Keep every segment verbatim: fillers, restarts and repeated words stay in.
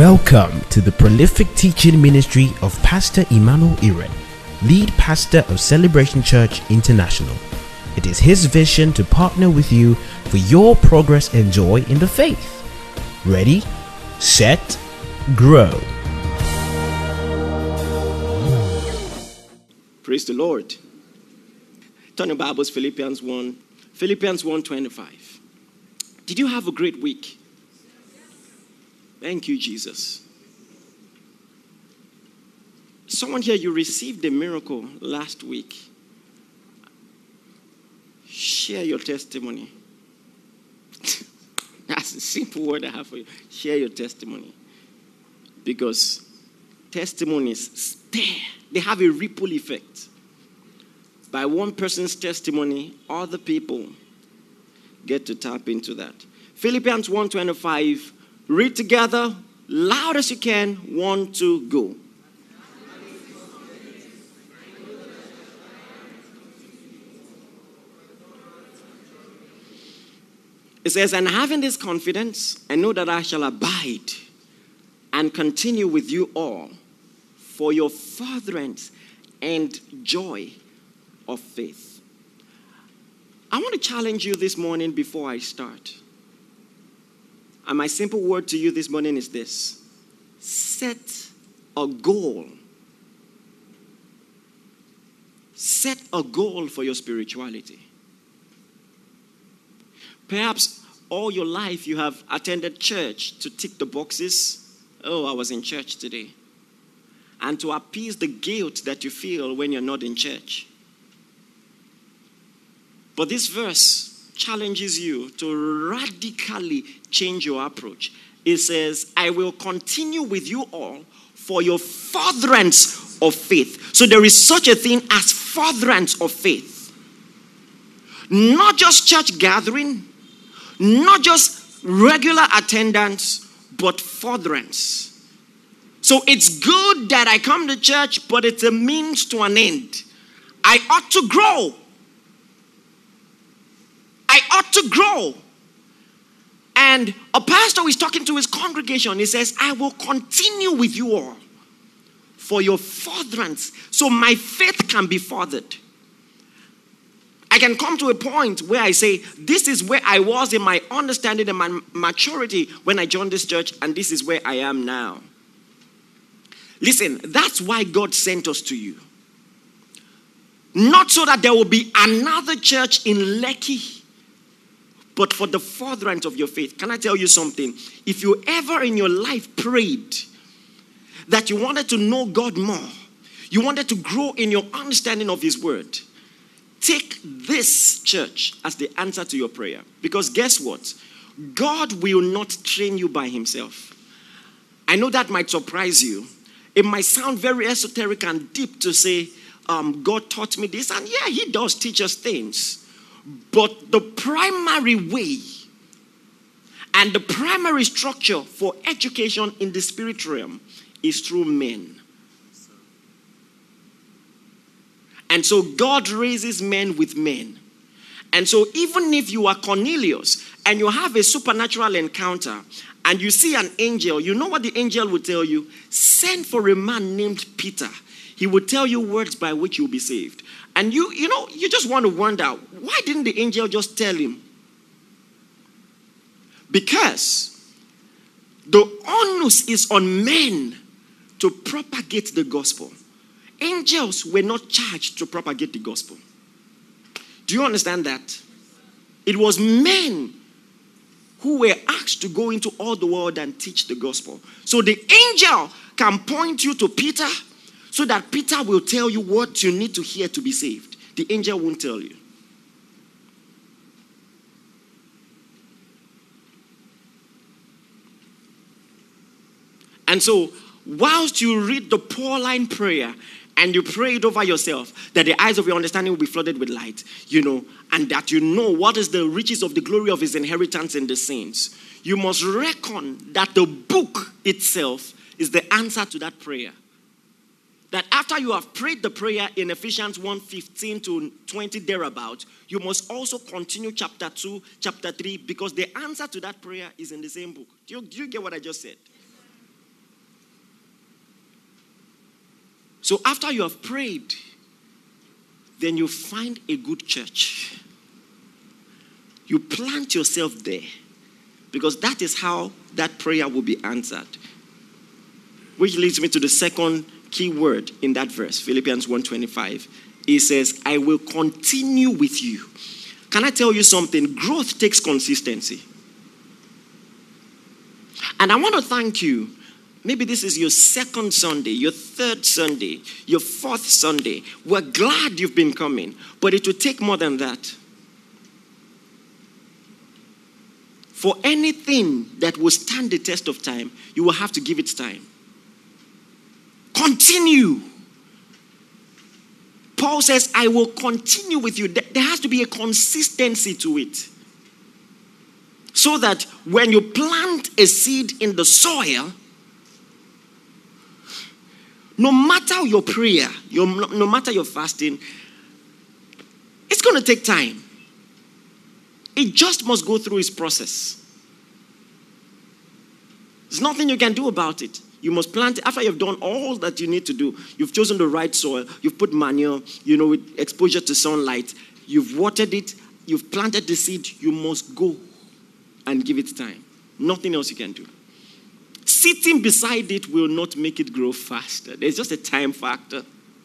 Welcome to the prolific teaching ministry of Pastor Emmanuel Iren, lead pastor of Celebration Church International. It is his vision to partner with you for your progress and joy in the faith. Ready, set, grow. Praise the Lord. Turn your Bibles, Philippians one. Philippians one twenty-five. Did you have a great week? Thank you, Jesus. Someone here, you received a miracle last week. Share your testimony. That's a simple word I have for you. Share your testimony. Because testimonies stay. They have a ripple effect. By one person's testimony, other people get to tap into that. Philippians one twenty-five. Read together, loud as you can. One, two, go. It says, and having this confidence, I know that I shall abide and continue with you all for your furtherance and joy of faith. I want to challenge you this morning before I start. And my simple word to you this morning is this: set a goal. Set a goal for your spirituality. Perhaps all your life you have attended church to tick the boxes. Oh, I was in church today. And to appease the guilt that you feel when you're not in church. But this verse challenges you to radically change your approach. It says, I will continue with you all for your furtherance of faith. So there is such a thing as furtherance of faith. Not just church gathering, not just regular attendance, but furtherance. So it's good that I come to church, but it's a means to an end. I ought to grow. I ought to grow. And a pastor is talking to his congregation. He says, I will continue with you all for your furtherance, so my faith can be furthered. I can come to a point where I say, this is where I was in my understanding and my maturity when I joined this church, and this is where I am now. Listen, that's why God sent us to you. Not so that there will be another church in Lekki, but for the furtherance of your faith. Can I tell you something? If you ever in your life prayed that you wanted to know God more, you wanted to grow in your understanding of His word, take this church as the answer to your prayer. Because guess what? God will not train you by Himself. I know that might surprise you. It might sound very esoteric and deep to say, um, God taught me this. And yeah, He does teach us things. But the primary way and the primary structure for education in the spirit realm is through men. And so God raises men with men. And so even if you are Cornelius and you have a supernatural encounter and you see an angel, you know what the angel will tell you? Send for a man named Peter. He will tell you words by which you'll be saved. And you, you know, you just want to wonder, why didn't the angel just tell him? Because the onus is on men to propagate the gospel. Angels were not charged to propagate the gospel. Do you understand that? It was men who were asked to go into all the world and teach the gospel. So the angel can point you to Peter, so that Peter will tell you what you need to hear to be saved. The angel won't tell you. And so, whilst you read the Pauline prayer and you pray it over yourself, that the eyes of your understanding will be flooded with light, you know, and that you know what is the riches of the glory of His inheritance in the saints, you must reckon that the book itself is the answer to that prayer. That after you have prayed the prayer in Ephesians one fifteen to twenty thereabout, you must also continue chapter two, chapter three, because the answer to that prayer is in the same book. Do you, do you get what I just said? So after you have prayed, then you find a good church. You plant yourself there, because that is how that prayer will be answered. Which leads me to the second key word in that verse, Philippians one twenty-five. It says, I will continue with you. Can I tell you something? Growth takes consistency. And I want to thank you. Maybe this is your second Sunday, your third Sunday, your fourth Sunday. We're glad you've been coming, but it will take more than that. For anything that will stand the test of time, you will have to give it time. Continue. Paul says, I will continue with you. There has to be a consistency to it. So that when you plant a seed in the soil, no matter your prayer, your, no matter your fasting, it's going to take time. It just must go through its process. There's nothing you can do about it. You must plant it. After you've done all that you need to do, you've chosen the right soil, you've put manure, you know, with exposure to sunlight, you've watered it, you've planted the seed, you must go and give it time. Nothing else you can do. Sitting beside it will not make it grow faster. There's just a time factor.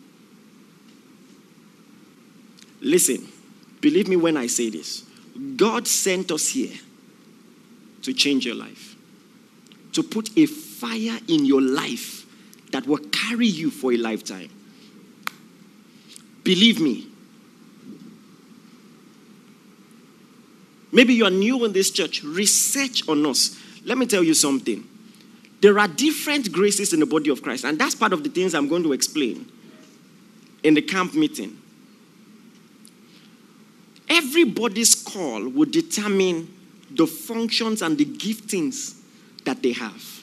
Listen, believe me when I say this. God sent us here to change your life. To put a fire in your life that will carry you for a lifetime. Believe me. Maybe you are new in this church. Research on us. Let me tell you something. There are different graces in the body of Christ. And that's part of the things I'm going to explain in the camp meeting. Everybody's call will determine the functions and the giftings that they have.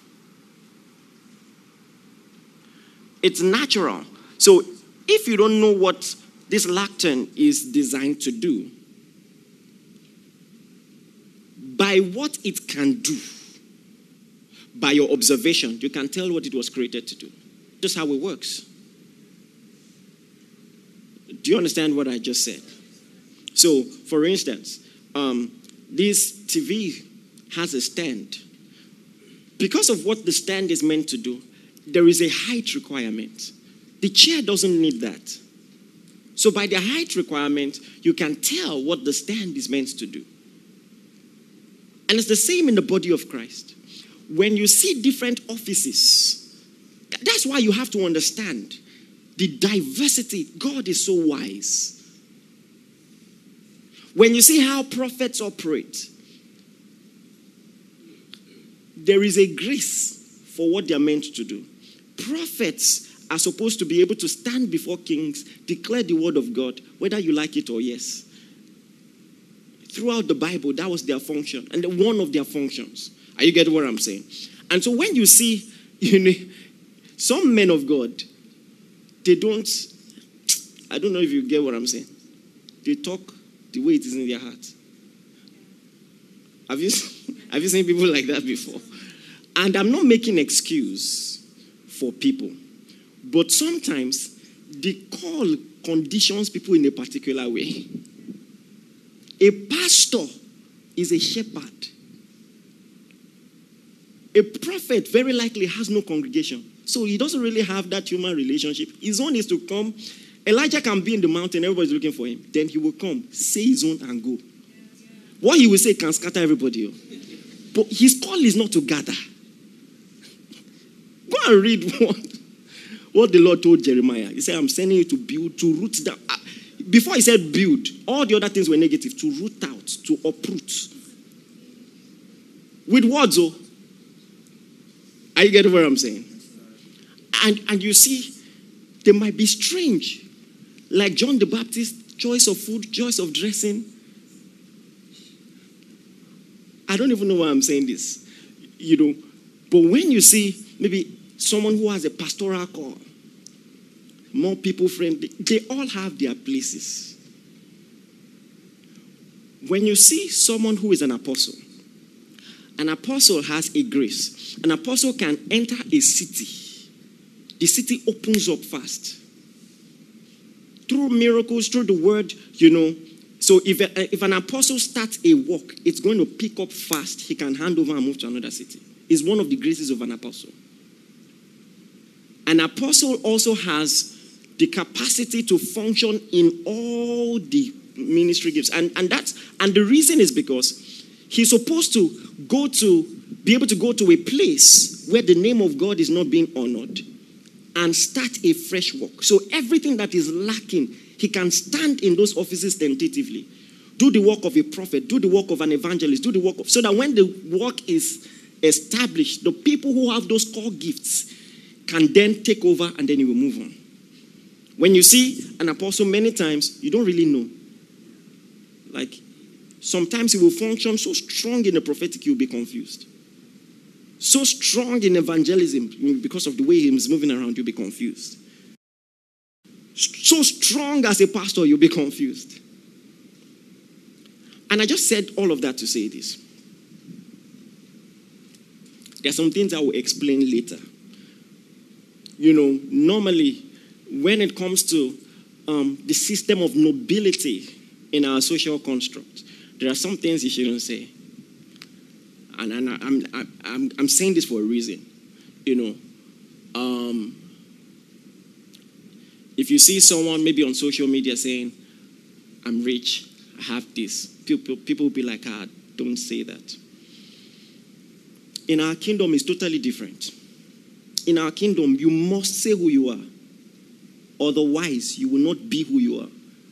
It's natural. So if you don't know what this lectern is designed to do, by what it can do, by your observation, you can tell what it was created to do. Just how it works. Do you understand what I just said? So, for instance, um, this T V has a stand. Because of what the stand is meant to do, there is a height requirement. The chair doesn't need that. So by the height requirement, you can tell what the stand is meant to do. And it's the same in the body of Christ. When you see different offices, that's why you have to understand the diversity. God is so wise. When you see how prophets operate, there is a grace for what they are meant to do. Prophets are supposed to be able to stand before kings, declare the word of God, whether you like it or yes. Throughout the Bible, that was their function, and one of their functions. Are you getting what I'm saying? And so when you see, you know, some men of God, they don't, I don't know if you get what I'm saying. They talk the way it is in their heart. Have you, have you seen people like that before? And I'm not making excuse for people. But sometimes the call conditions people in a particular way. A pastor is a shepherd. A prophet very likely has no congregation. So he doesn't really have that human relationship. His own is to come. Elijah can be in the mountain, everybody's looking for him. Then he will come, say his own and go. What he will say can scatter everybody. But his call is not to gather. Go and read what, what the Lord told Jeremiah. He said, I'm sending you to build, to root down. Before he said build, all the other things were negative. To root out, to uproot. With words, oh. Are you getting what I'm saying? And, and you see, they might be strange. Like John the Baptist, choice of food, choice of dressing. I don't even know why I'm saying this. You know, but when you see maybe someone who has a pastoral call, more people friendly, they all have their places. When you see someone who is an apostle, an apostle has a grace. An apostle can enter a city. the city opens up fast. Through miracles, through the word, you know. So if, a, if an apostle starts a work, it's going to pick up fast. He can hand over and move to another city. It's one of the graces of an apostle. An apostle also has the capacity to function in all the ministry gifts. And, and, that's, and the reason is because he's supposed to go to, be able to go to a place where the name of God is not being honored and start a fresh work. So everything that is lacking, he can stand in those offices tentatively, do the work of a prophet, do the work of an evangelist, do the work of, so that when the work is established, the people who have those core gifts can then take over and then he will move on. When you see an apostle many times, you don't really know. Like, sometimes he will function so strong in the prophetic, you'll be confused. So strong in evangelism, because of the way he's moving around, you'll be confused. So strong as a pastor, you'll be confused. And I just said all of that to say this. There are some things I will explain later. You know, normally, when it comes to um, the system of nobility in our social construct, there are some things you shouldn't say. And, and I, I'm, I'm, I'm saying this for a reason. You know, um, if you see someone maybe on social media saying, I'm rich, I have this, people, people will be like, ah, don't say that. In our kingdom, it's totally different. In our kingdom, you must say who you are. Otherwise, you will not be who you are.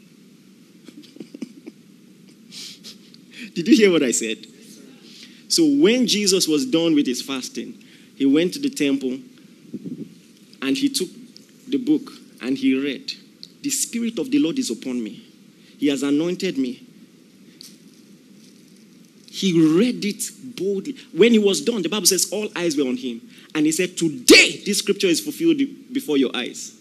Did you hear what I said? So when Jesus was done with his fasting, he went to the temple and he took the book and he read, the Spirit of the Lord is upon me. He has anointed me. He read it boldly. When he was done, the Bible says all eyes were on him. And he said, today this scripture is fulfilled before your eyes.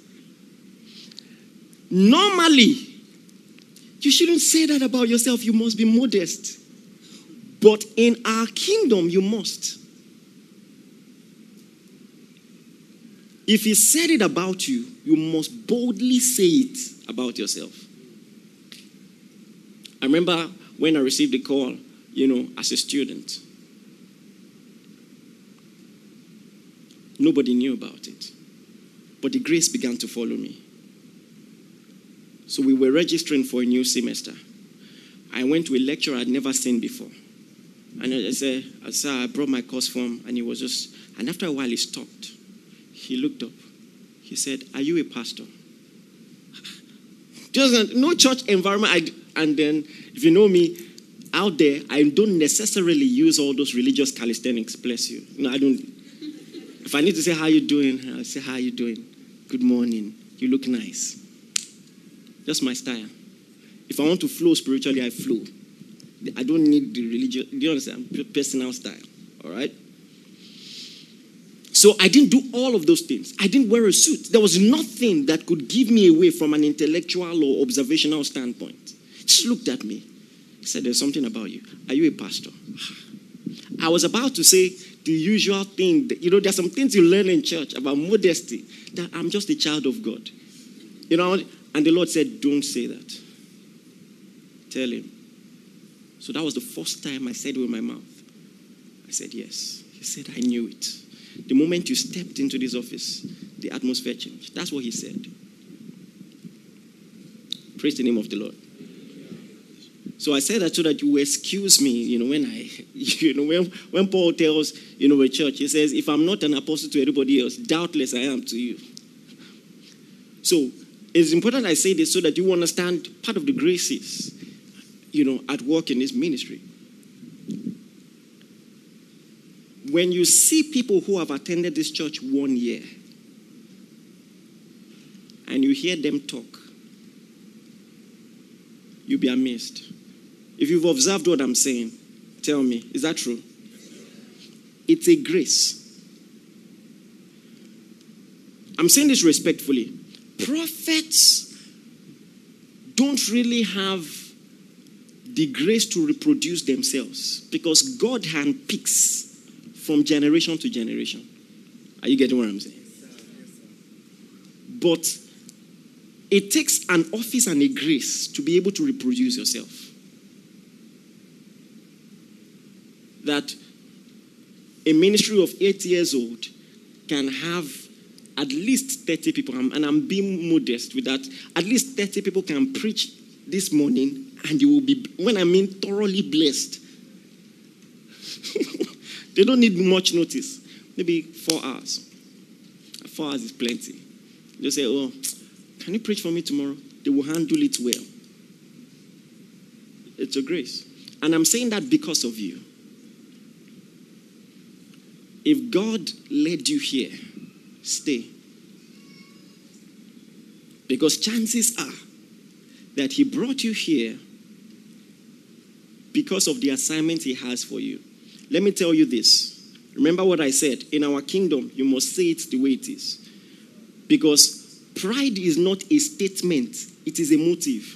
Normally, you shouldn't say that about yourself. You must be modest. But in our kingdom, you must. If he said it about you, you must boldly say it about yourself. I remember when I received the call, you know, as a student. Nobody knew about it. But the grace began to follow me. So we were registering for a new semester. I went to a lecture I'd never seen before. And I said, I said, I brought my course form, and he was just, and after a while he stopped. He looked up. He said, are you a pastor? Just no church environment. I, and then, if you know me, out there, I don't necessarily use all those religious calisthenics, bless you. No, I don't. If I need to say, how you doing? I'll say, how you doing? Good morning. You look nice. Just my style. If I want to flow spiritually, I flow. I don't need the religious, do you understand? Personal style, all right? So I didn't do all of those things. I didn't wear a suit. There was nothing that could give me away from an intellectual or observational standpoint. He just looked at me. He said, there's something about you. Are you a pastor? I was about to say the usual thing. That, you know, there's some things you learn in church about modesty, that I'm just a child of God. You know, and the Lord said, don't say that. Tell him. So that was the first time I said it with my mouth. I said, yes. He said, I knew it. The moment you stepped into this office, the atmosphere changed. That's what he said. Praise the name of the Lord. So I said that so that you will excuse me, you know, when I, you know, when, when Paul tells, you know, a church, he says, if I'm not an apostle to everybody else, doubtless I am to you. So it's important I say this so that you understand part of the graces, you know, at work in this ministry. When you see people who have attended this church one year and you hear them talk, you'll be amazed. If you've observed what I'm saying, tell me, is that true? It's a grace. I'm saying this respectfully. Prophets don't really have the grace to reproduce themselves because God handpicks from generation to generation. Are you getting what I'm saying? But it takes an office and a grace to be able to reproduce yourself. That a ministry of eight years old can have at least thirty people, and I'm being modest with that, at least thirty people can preach this morning, and you will be, when I mean thoroughly blessed. They don't need much notice. Maybe four hours. Four hours is plenty. Just say, oh, can you preach for me tomorrow? They will handle it well. It's a grace. And I'm saying that because of you. If God led you here, stay. Because chances are that he brought you here because of the assignment he has for you. Let me tell you this. Remember what I said. In our kingdom, you must say it the way it is. Because pride is not a statement. It is a motive.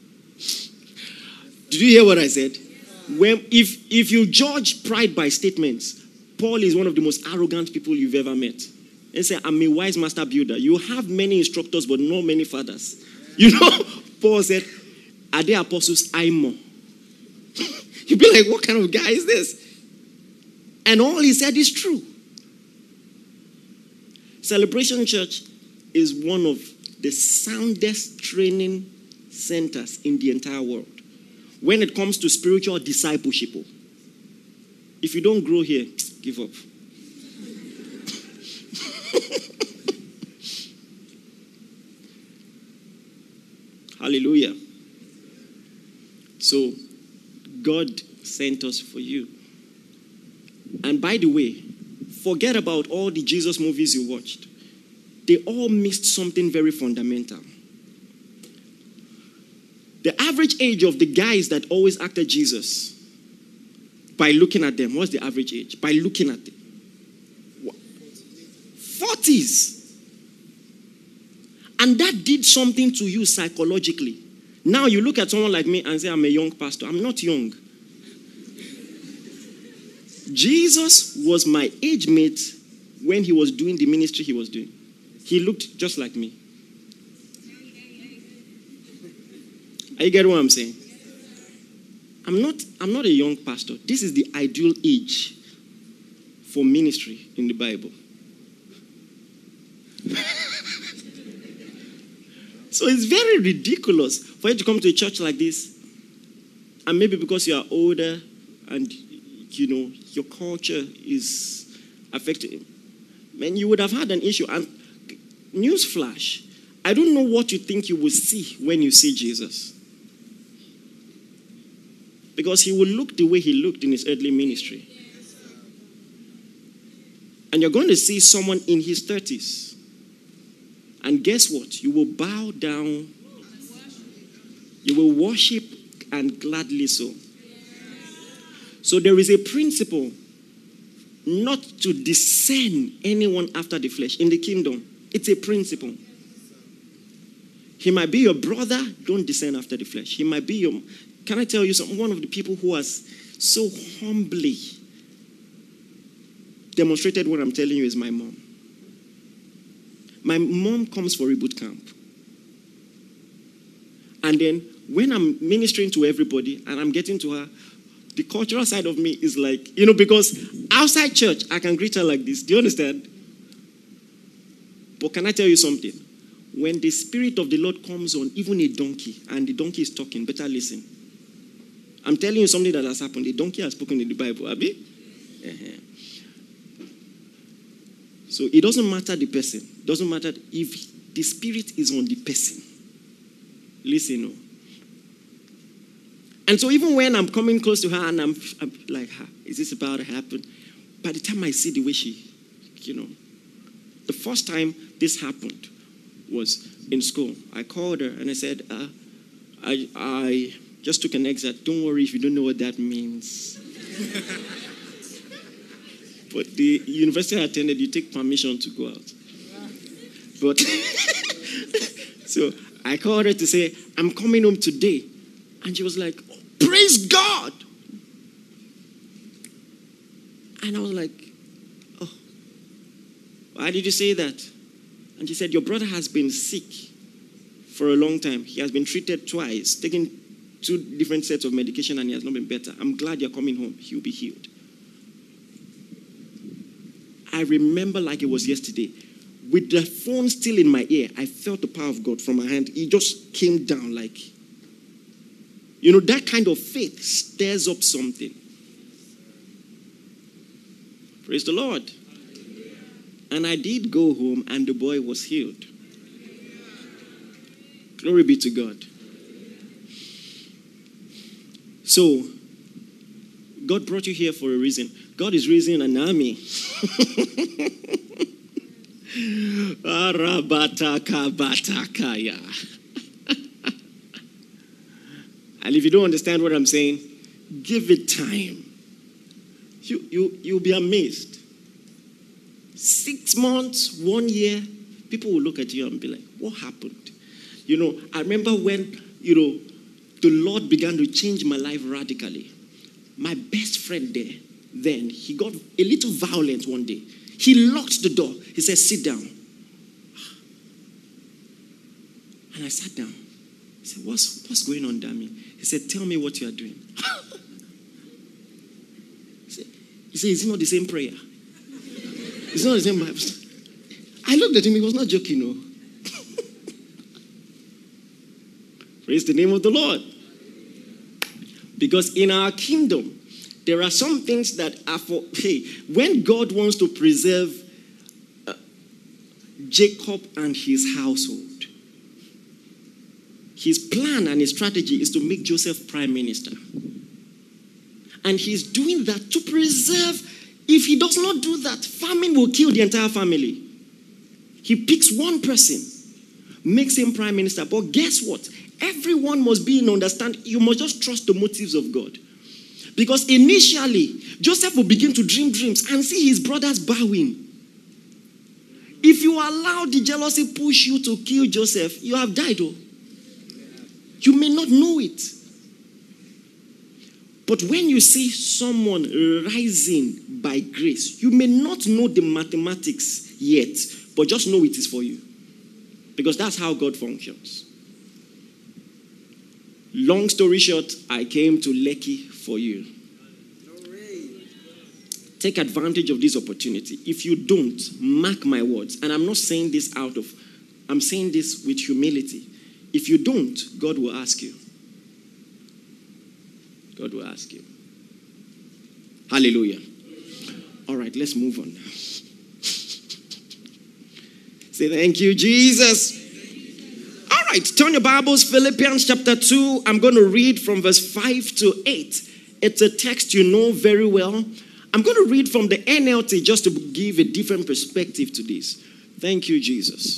Did you hear what I said? When, if, if you judge pride by statements, Paul is one of the most arrogant people you've ever met. And say, I'm a wise master builder. You have many instructors, but not many fathers. You know, Paul said, are they apostles? I'm more. You'd be like, what kind of guy is this? And all he said is true. Celebration Church is one of the soundest training centers in the entire world when it comes to spiritual discipleship. If you don't grow here, give up. Hallelujah. So, God sent us for you. And by the way, forget about all the Jesus movies you watched. They all missed something very fundamental. The average age of the guys that always acted Jesus, by looking at them, what's the average age? By looking at them. forties. And that did something to you psychologically. Now you look at someone like me and say, I'm a young pastor. I'm not young. Jesus was my age mate when he was doing the ministry he was doing. He looked just like me. Are you getting what I'm saying? I'm not, I'm not a young pastor. This is the ideal age for ministry in the Bible. So it's very ridiculous for you to come to a church like this, and maybe because you are older and, you know, your culture is affected. Man, you would have had an issue. And newsflash, I don't know what you think you will see when you see Jesus. Because he will look the way he looked in his earthly ministry. And you're going to see someone in his thirties. And guess what? You will bow down. You will worship, and gladly so. So there is a principle not to discern anyone after the flesh in the kingdom. It's a principle. He might be your brother, don't discern after the flesh. He might be your... Can I tell you something? One of the people who has so humbly demonstrated what I'm telling you is my mom. My mom comes for a boot camp. And then when I'm ministering to everybody and I'm getting to her, the cultural side of me is like, you know, because outside church, I can greet her like this. Do you understand? But can I tell you something? When the Spirit of the Lord comes on even a donkey, and the donkey is talking, better listen. I'm telling you something that has happened. The donkey has spoken in the Bible, Abi? Uh-huh. So it doesn't matter the person. It doesn't matter if the Spirit is on the person. Listen, no. And so even when I'm coming close to her and I'm, I'm like, is this about to happen? By the time I see the way she, you know, the first time this happened was in school. I called her and I said, uh, I, I just took an exit. Don't worry if you don't know what that means. But the university I attended, you take permission to go out. But, so I called her to say, I'm coming home today. And she was like, oh, praise God. And I was like, oh, why did you say that? And And she said, your brother has been sick for a long time. He has been treated twice, taking two different sets of medication, and he has not been better. I'm glad you're coming home. He'll be healed. I remember like it was yesterday. With the phone still in my ear, I felt the power of God from my hand. It just came down like, you know, that kind of faith stirs up something. Praise the Lord. And I did go home and the boy was healed. Glory be to God. So, God brought you here for a reason. God is raising an army. And if you don't understand what I'm saying, give it time. You, you, you'll be amazed. Six months, one year, people will look at you and be like, what happened? You know, I remember when, you know, the Lord began to change my life radically. My best friend there, then, he got a little violent one day. He locked the door. He said, sit down. And I sat down. He said, what's, what's going on, Dami? He said, tell me what you are doing. He said, he said, is it not the same prayer? It's not the same Bible. I looked at him, he was not joking, no. Praise the name of the Lord. Because in our kingdom, there are some things that are for, hey, when God wants to preserve uh, Jacob and his household, his plan and his strategy is to make Joseph prime minister. And he's doing that to preserve. If he does not do that, famine will kill the entire family. He picks one person, makes him prime minister. But guess what? Everyone must be in understanding. You must just trust the motives of God. Because initially, Joseph will begin to dream dreams and see his brothers bowing. If you allow the jealousy push you to kill Joseph, you have died. Oh. You may not know it. But when you see someone rising by grace, you may not know the mathematics yet, but just know it is for you. Because that's how God functions. Long story short, I came to Lekki for you. Take advantage of this opportunity. If you don't, mark my words. And I'm not saying this out of, I'm saying this with humility. If you don't, God will ask you. God will ask you. Hallelujah. All right, let's move on. Say thank you, Jesus. All right, turn your Bibles, Philippians chapter two. I'm going to read from verse five to eight. It's a text you know very well. I'm going to read from the N L T just to give a different perspective to this. Thank you, Jesus.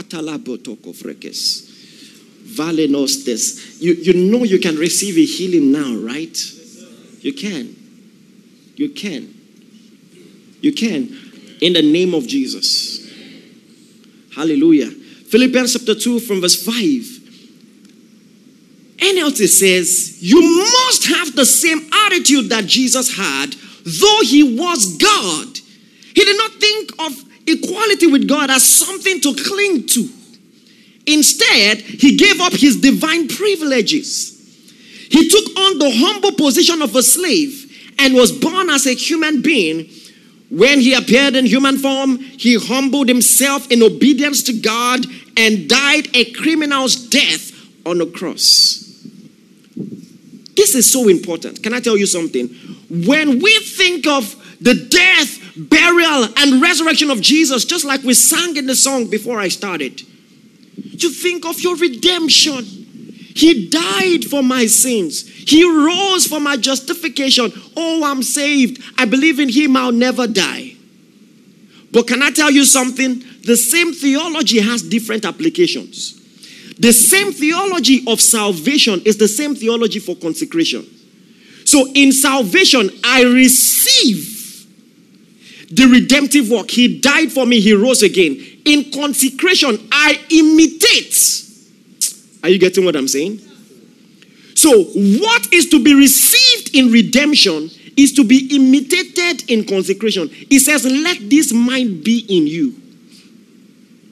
You, you know you can receive a healing now, right? You can. You can. You can. In the name of Jesus. Hallelujah. Philippians chapter two from verse five. N L T says, you must have the same attitude that Jesus had, though he was God. He did not think of equality with God as something to cling to. Instead, he gave up his divine privileges. He took on the humble position of a slave and was born as a human being. When he appeared in human form, he humbled himself in obedience to God and died a criminal's death on a cross. This is so important. Can I tell you something? When we think of the death, burial, and resurrection of Jesus, just like we sang in the song before I started, you think of your redemption. He died for my sins. He rose for my justification. Oh, I'm saved. I believe in him. I'll never die. But can I tell you something? The same theology has different applications. The same theology of salvation is the same theology for consecration. So in salvation, I receive the redemptive work. He died for me. He rose again. In consecration, I imitate. Are you getting what I'm saying? So what is to be received in redemption is to be imitated in consecration. It says, let this mind be in you.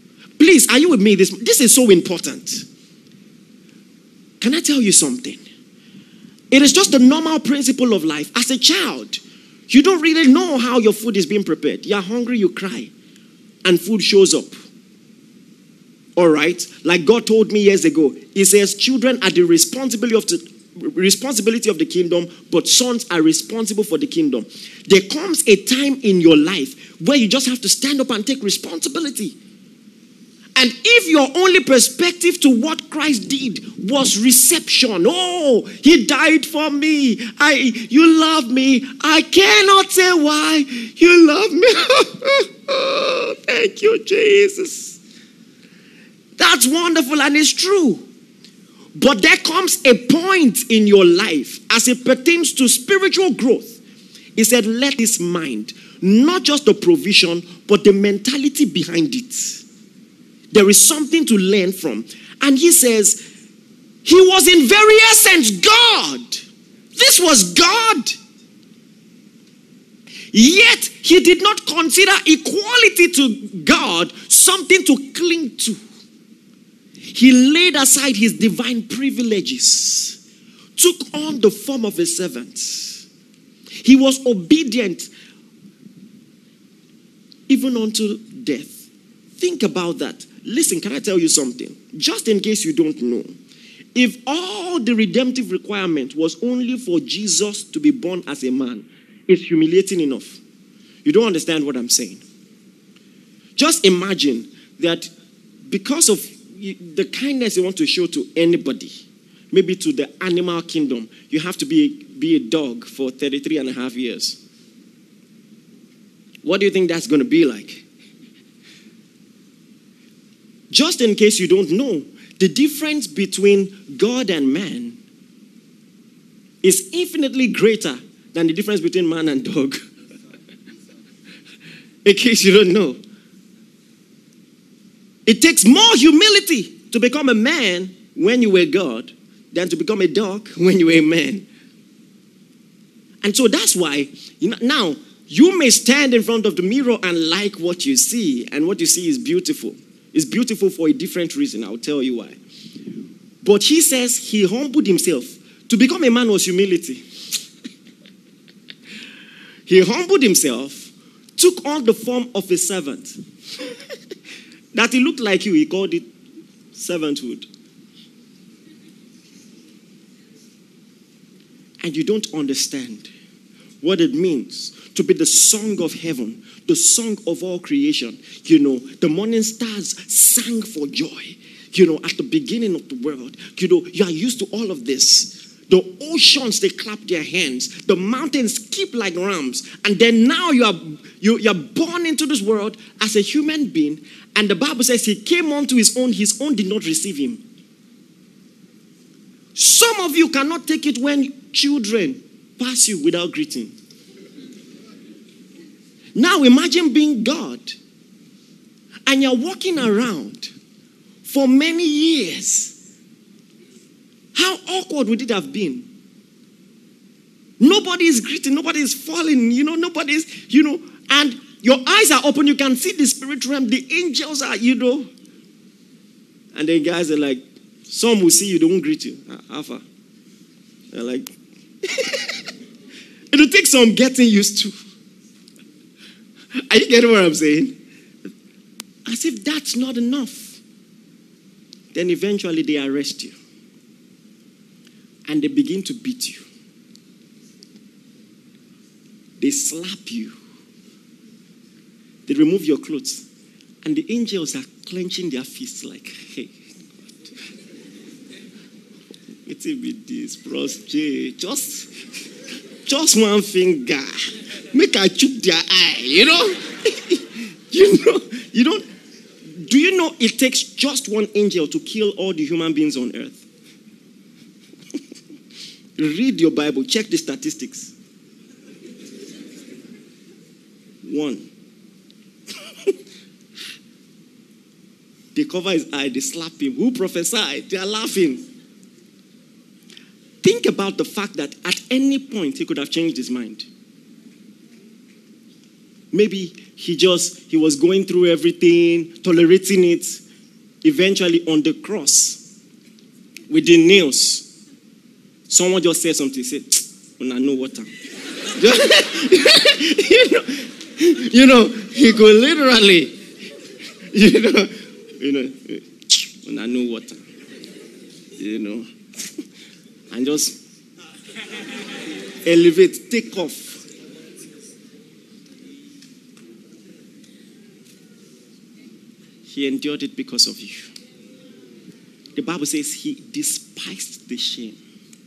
Please, are you with me? This, this is so important. Can I tell you something? It is just the normal principle of life. As a child, you don't really know how your food is being prepared. You're hungry, you cry, and food shows up. All right? Like God told me years ago, he says, children are the responsibility of the responsibility of the kingdom, but sons are responsible for the kingdom. There comes a time in your life where you just have to stand up and take responsibility. And if your only perspective to what Christ did was reception, oh, he died for me, I, you love me, I cannot say why you love me. Thank you, Jesus. That's wonderful and it's true. But there comes a point in your life as it pertains to spiritual growth. He said, let this mind, not just the provision, but the mentality behind it. There is something to learn from. And he says, he was in very essence God. This was God. Yet he did not consider equality to God something to cling to. He laid aside his divine privileges, took on the form of a servant. He was obedient even unto death. Think about that. Listen, can I tell you something? Just in case you don't know, if all the redemptive requirement was only for Jesus to be born as a man, it's humiliating enough. You don't understand what I'm saying. Just imagine that because of the kindness you want to show to anybody, maybe to the animal kingdom, you have to be, be a dog for thirty-three and a half years. What do you think that's going to be like? Just in case you don't know, the difference between God and man is infinitely greater than the difference between man and dog. In case you don't know. It takes more humility to become a man when you were God than to become a dog when you were a man. And so that's why, you know, now, you may stand in front of the mirror and like what you see, and what you see is beautiful. It's beautiful for a different reason. I'll tell you why. But he says he humbled himself. To become a man was humility. He humbled himself, took on the form of a servant. That he looked like you, he called it servanthood. And you don't understand what it means to be the song of heaven, the song of all creation. You know, the morning stars sang for joy, you know, at the beginning of the world. You know, you are used to all of this. The oceans, they clap their hands. The mountains skip like rams. And then now you are, you, you are born into this world as a human being. And the Bible says he came unto his own. His own did not receive him. Some of you cannot take it when children pass you without greeting. Now imagine being God. And you're walking around for many years. How awkward would it have been? Nobody is greeting, nobody is falling, you know, nobody is, you know, and your eyes are open, you can see the spirit realm, the angels are, you know. And then guys are like, some will see you, they won't greet you. Alpha. They're like, it'll take some getting used to. Are you getting what I'm saying? As if that's not enough. Then eventually they arrest you. And they begin to beat you. They slap you. They remove your clothes. And the angels are clenching their fists like, hey, it's with this prostrate. Just, just one finger. Make I choke their eye, you know? you know, you don't, do you know it takes just one angel to kill all the human beings on earth? Read your Bible. Check the statistics. One. They cover his eye. They slap him. Who prophesied? They are laughing. Think about the fact that at any point he could have changed his mind. Maybe he just, he was going through everything, tolerating it. eventually on the cross, with the nails, someone just said something, said, when I know what I'm. you know, you know, he could literally, you know, you know, when I know what I'm, you know, and just elevate, take off. He endured it because of you. The Bible says he despised the shame.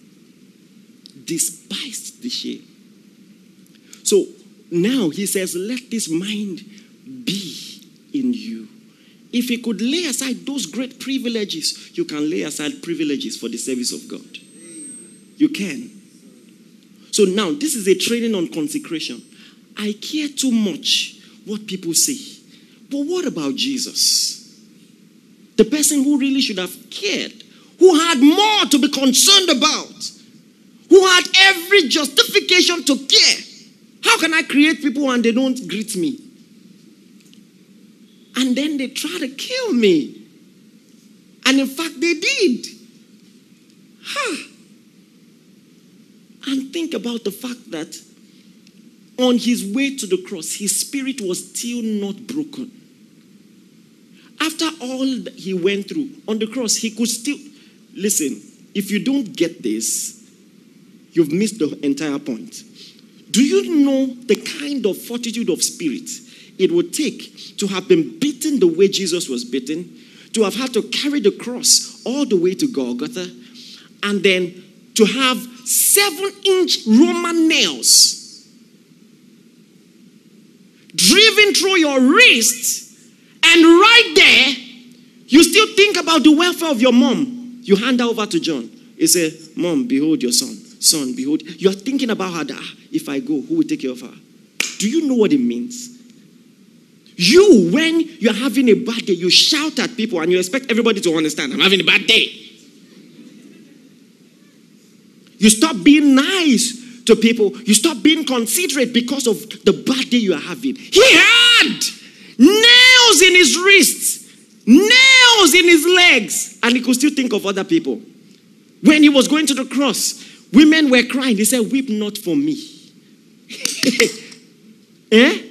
Despised the shame. So now he says, let this mind be in you. If he could lay aside those great privileges, you can lay aside privileges for the service of God. You can. So now this is a training on consecration. I care too much what people say. But what about Jesus? The person who really should have cared, who had more to be concerned about, who had every justification to care. How can I create people and they don't greet me? And then they try to kill me. And in fact, they did. Huh. And think about the fact that on his way to the cross, his spirit was still not broken. After all that he went through on the cross, he could still... Listen, if you don't get this, you've missed the entire point. Do you know the kind of fortitude of spirit it would take to have been beaten the way Jesus was beaten, to have had to carry the cross all the way to Golgotha, and then to have seven-inch Roman nails driven through your wrist, and right there, you still think about the welfare of your mom. You hand her over to John. You say, Mom, behold your son. Son, behold. You are thinking about her. That, if I go, who will take care of her? Do you know what it means? You, when you're having a bad day, you shout at people and you expect everybody to understand. I'm having a bad day. You stop being nice to people. You stop being considerate because of the bad day you are having. He had nails in his wrists, nails in his legs, and he could still think of other people. When he was going to the cross, women were crying. They said, weep not for me. Eh?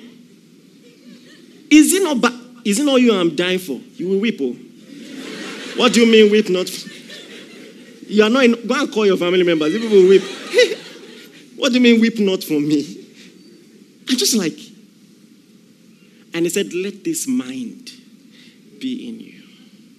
Is it not ba- is it not you I'm dying for? You will weep. Oh. What do you mean weep not? You are not in, go and call your family members. If people weep. What do you mean weep not for me? I'm just like, and he said, let this mind be in you.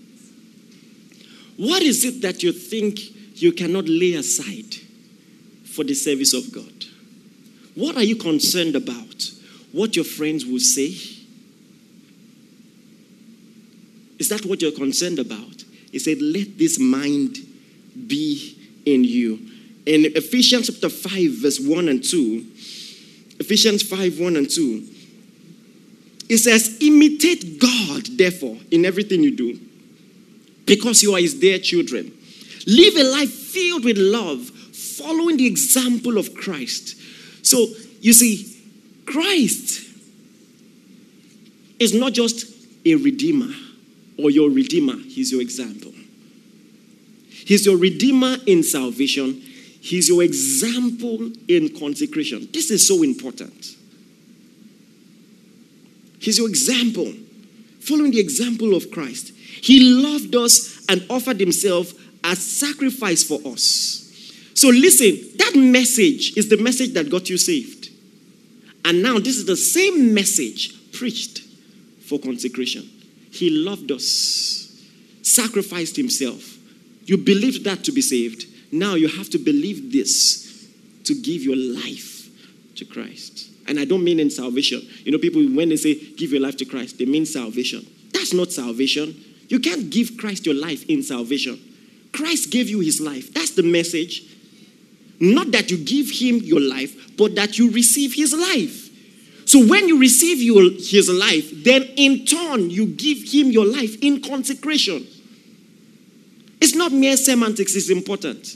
What is it that you think you cannot lay aside for the service of God? What are you concerned about? What your friends will say? Is that what you're concerned about? He said, let this mind be in you. In Ephesians chapter five, verse one and two, Ephesians five, one and two, it says, imitate God, therefore, in everything you do, because you are his dear children. Live a life filled with love, following the example of Christ. So, you see, Christ is not just a redeemer or your redeemer. He's your example. He's your redeemer in salvation. He's your example in consecration. This is so important. He's your example. Following the example of Christ. He loved us and offered himself as sacrifice for us. So listen, that message is the message that got you saved. And now this is the same message preached for consecration. He loved us, sacrificed himself. You believed that to be saved. Now you have to believe this to give your life to Christ. And I don't mean in salvation. You know, people, when they say give your life to Christ, they mean salvation. That's not salvation. You can't give Christ your life in salvation. Christ gave you his life. That's the message. Not that you give him your life, but that you receive his life. So when you receive your, his life, then in turn you give him your life in consecration. It's not mere semantics, it's important.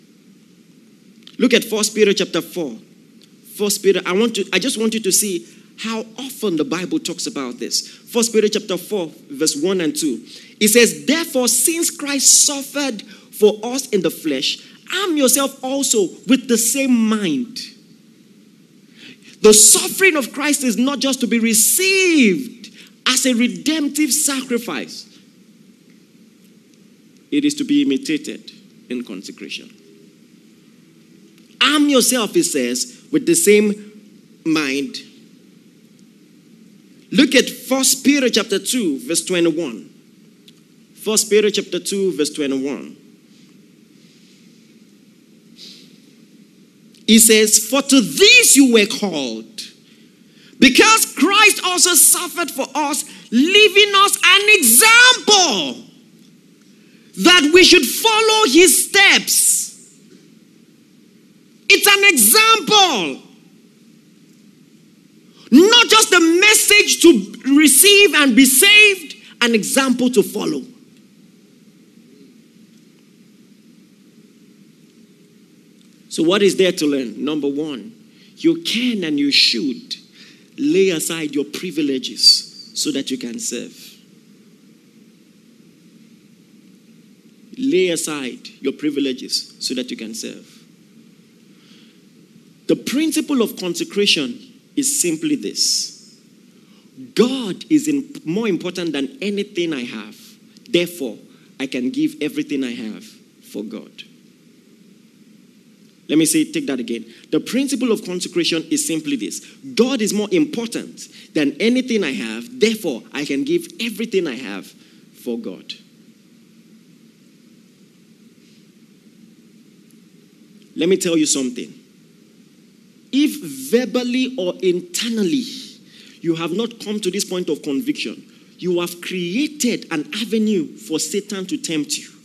Look at First Peter chapter four. First Peter, I want to I just want you to see how often the Bible talks about this. First Peter chapter four, verse one and two. It says, therefore, since Christ suffered for us in the flesh, arm yourself also with the same mind. The suffering of Christ is not just to be received as a redemptive sacrifice. It is to be imitated in consecration. Arm yourself, it says, with the same mind. Look at First Peter chapter two, verse twenty-one. First Peter chapter two, verse twenty-one. He says, for to this you were called, because Christ also suffered for us, leaving us an example that we should follow his steps. It's an example. Not just a message to receive and be saved, an example to follow. So what is there to learn? Number one, you can and you should lay aside your privileges so that you can serve. Lay aside your privileges so that you can serve. The principle of consecration is simply this. God is in, more important than anything I have. Therefore, I can give everything I have for God. Let me say, take that again. The principle of consecration is simply this. God is more important than anything I have. Therefore, I can give everything I have for God. Let me tell you something. If verbally or internally you have not come to this point of conviction, you have created an avenue for Satan to tempt you.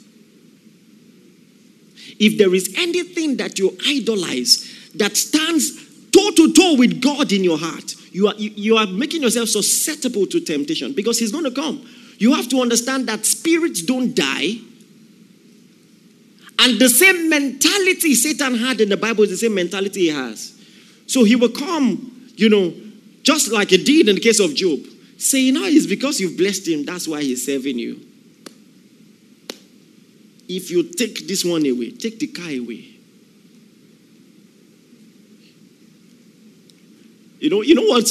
If there is anything that you idolize that stands toe to toe with God in your heart, you are, you, you are making yourself susceptible to temptation because he's going to come. You have to understand that spirits don't die. And the same mentality Satan had in the Bible is the same mentality he has. So he will come, you know, just like he did in the case of Job, saying, no, it's because you've blessed him. That's why he's serving you. If you take this one away, take the car away. You know, you know what?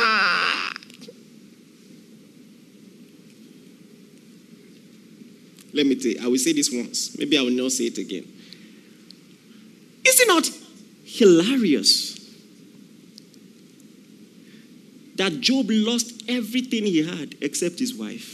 Let me tell you, I will say this once. Maybe I will not say it again. Is it not hilarious that Job lost everything he had except his wife?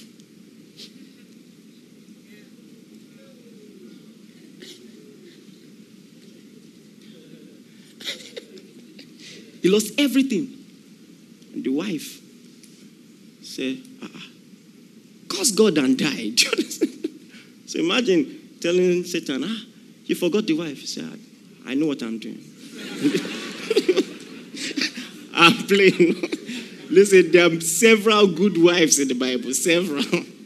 He lost everything. And the wife said, ah, cause God and died. So imagine telling Satan, ah, you forgot the wife. He said, I know what I'm doing. I'm playing. Listen, there are several good wives in the Bible. Several.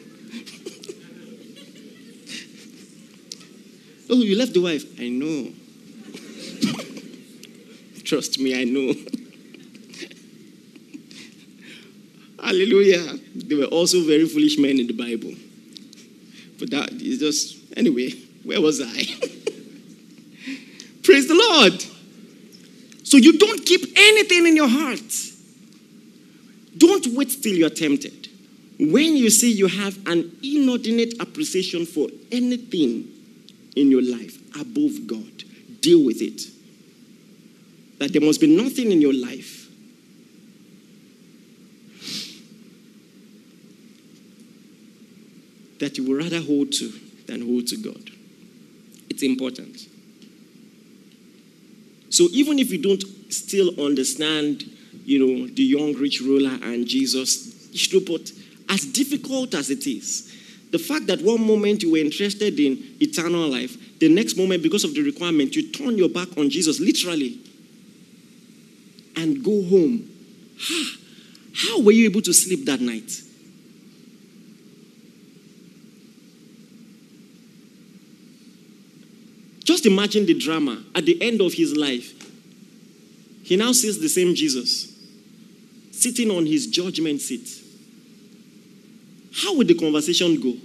Oh, you left the wife. I know. Trust me, I know. Hallelujah. There were also very foolish men in the Bible. But that is just, anyway, where was I? Praise the Lord. So you don't keep anything in your heart. Don't wait till you're tempted. When you see you have an inordinate appreciation for anything in your life above God, deal with it. That there must be nothing in your life that you would rather hold to than hold to God. It's important. So even if you don't still understand, you know, the young rich ruler and Jesus, you know, but as difficult as it is, the fact that one moment you were interested in eternal life, the next moment, because of the requirement, you turn your back on Jesus, literally, and go home. How, how were you able to sleep that night? Just imagine the drama. At the end of his life, he now sees the same Jesus sitting on his judgment seat, how would the conversation go?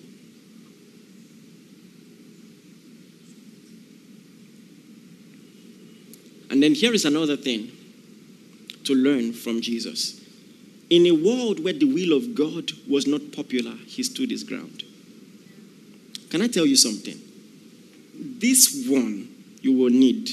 And then here is another thing to learn from Jesus. In a world where the will of God was not popular, he stood his ground. Can I tell you something? This one you will need.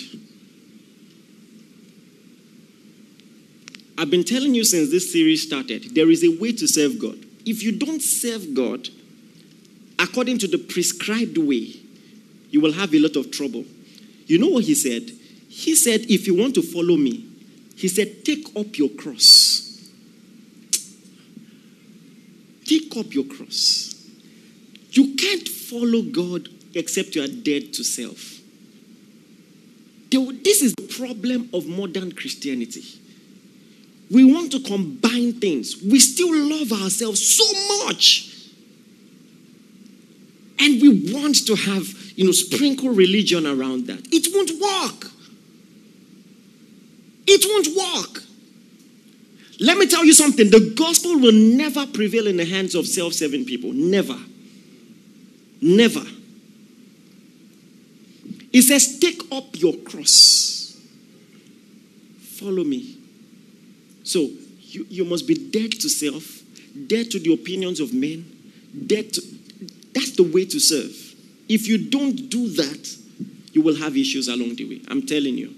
I've been telling you since this series started, there is a way to serve God. If you don't serve God according to the prescribed way, you will have a lot of trouble. You know what he said? He said, if you want to follow me, he said, take up your cross. Take up your cross. You can't follow God except you are dead to self. This is the problem of modern Christianity. We want to combine things. We still love ourselves so much. And we want to have, you know, sprinkle religion around that. It won't work. It won't work. Let me tell you something. The gospel will never prevail in the hands of self-serving people. Never. Never. It says, take up your cross. Follow me. So, you, you must be dead to self, dead to the opinions of men, dead to... That's the way to serve. If you don't do that, you will have issues along the way. I'm telling you.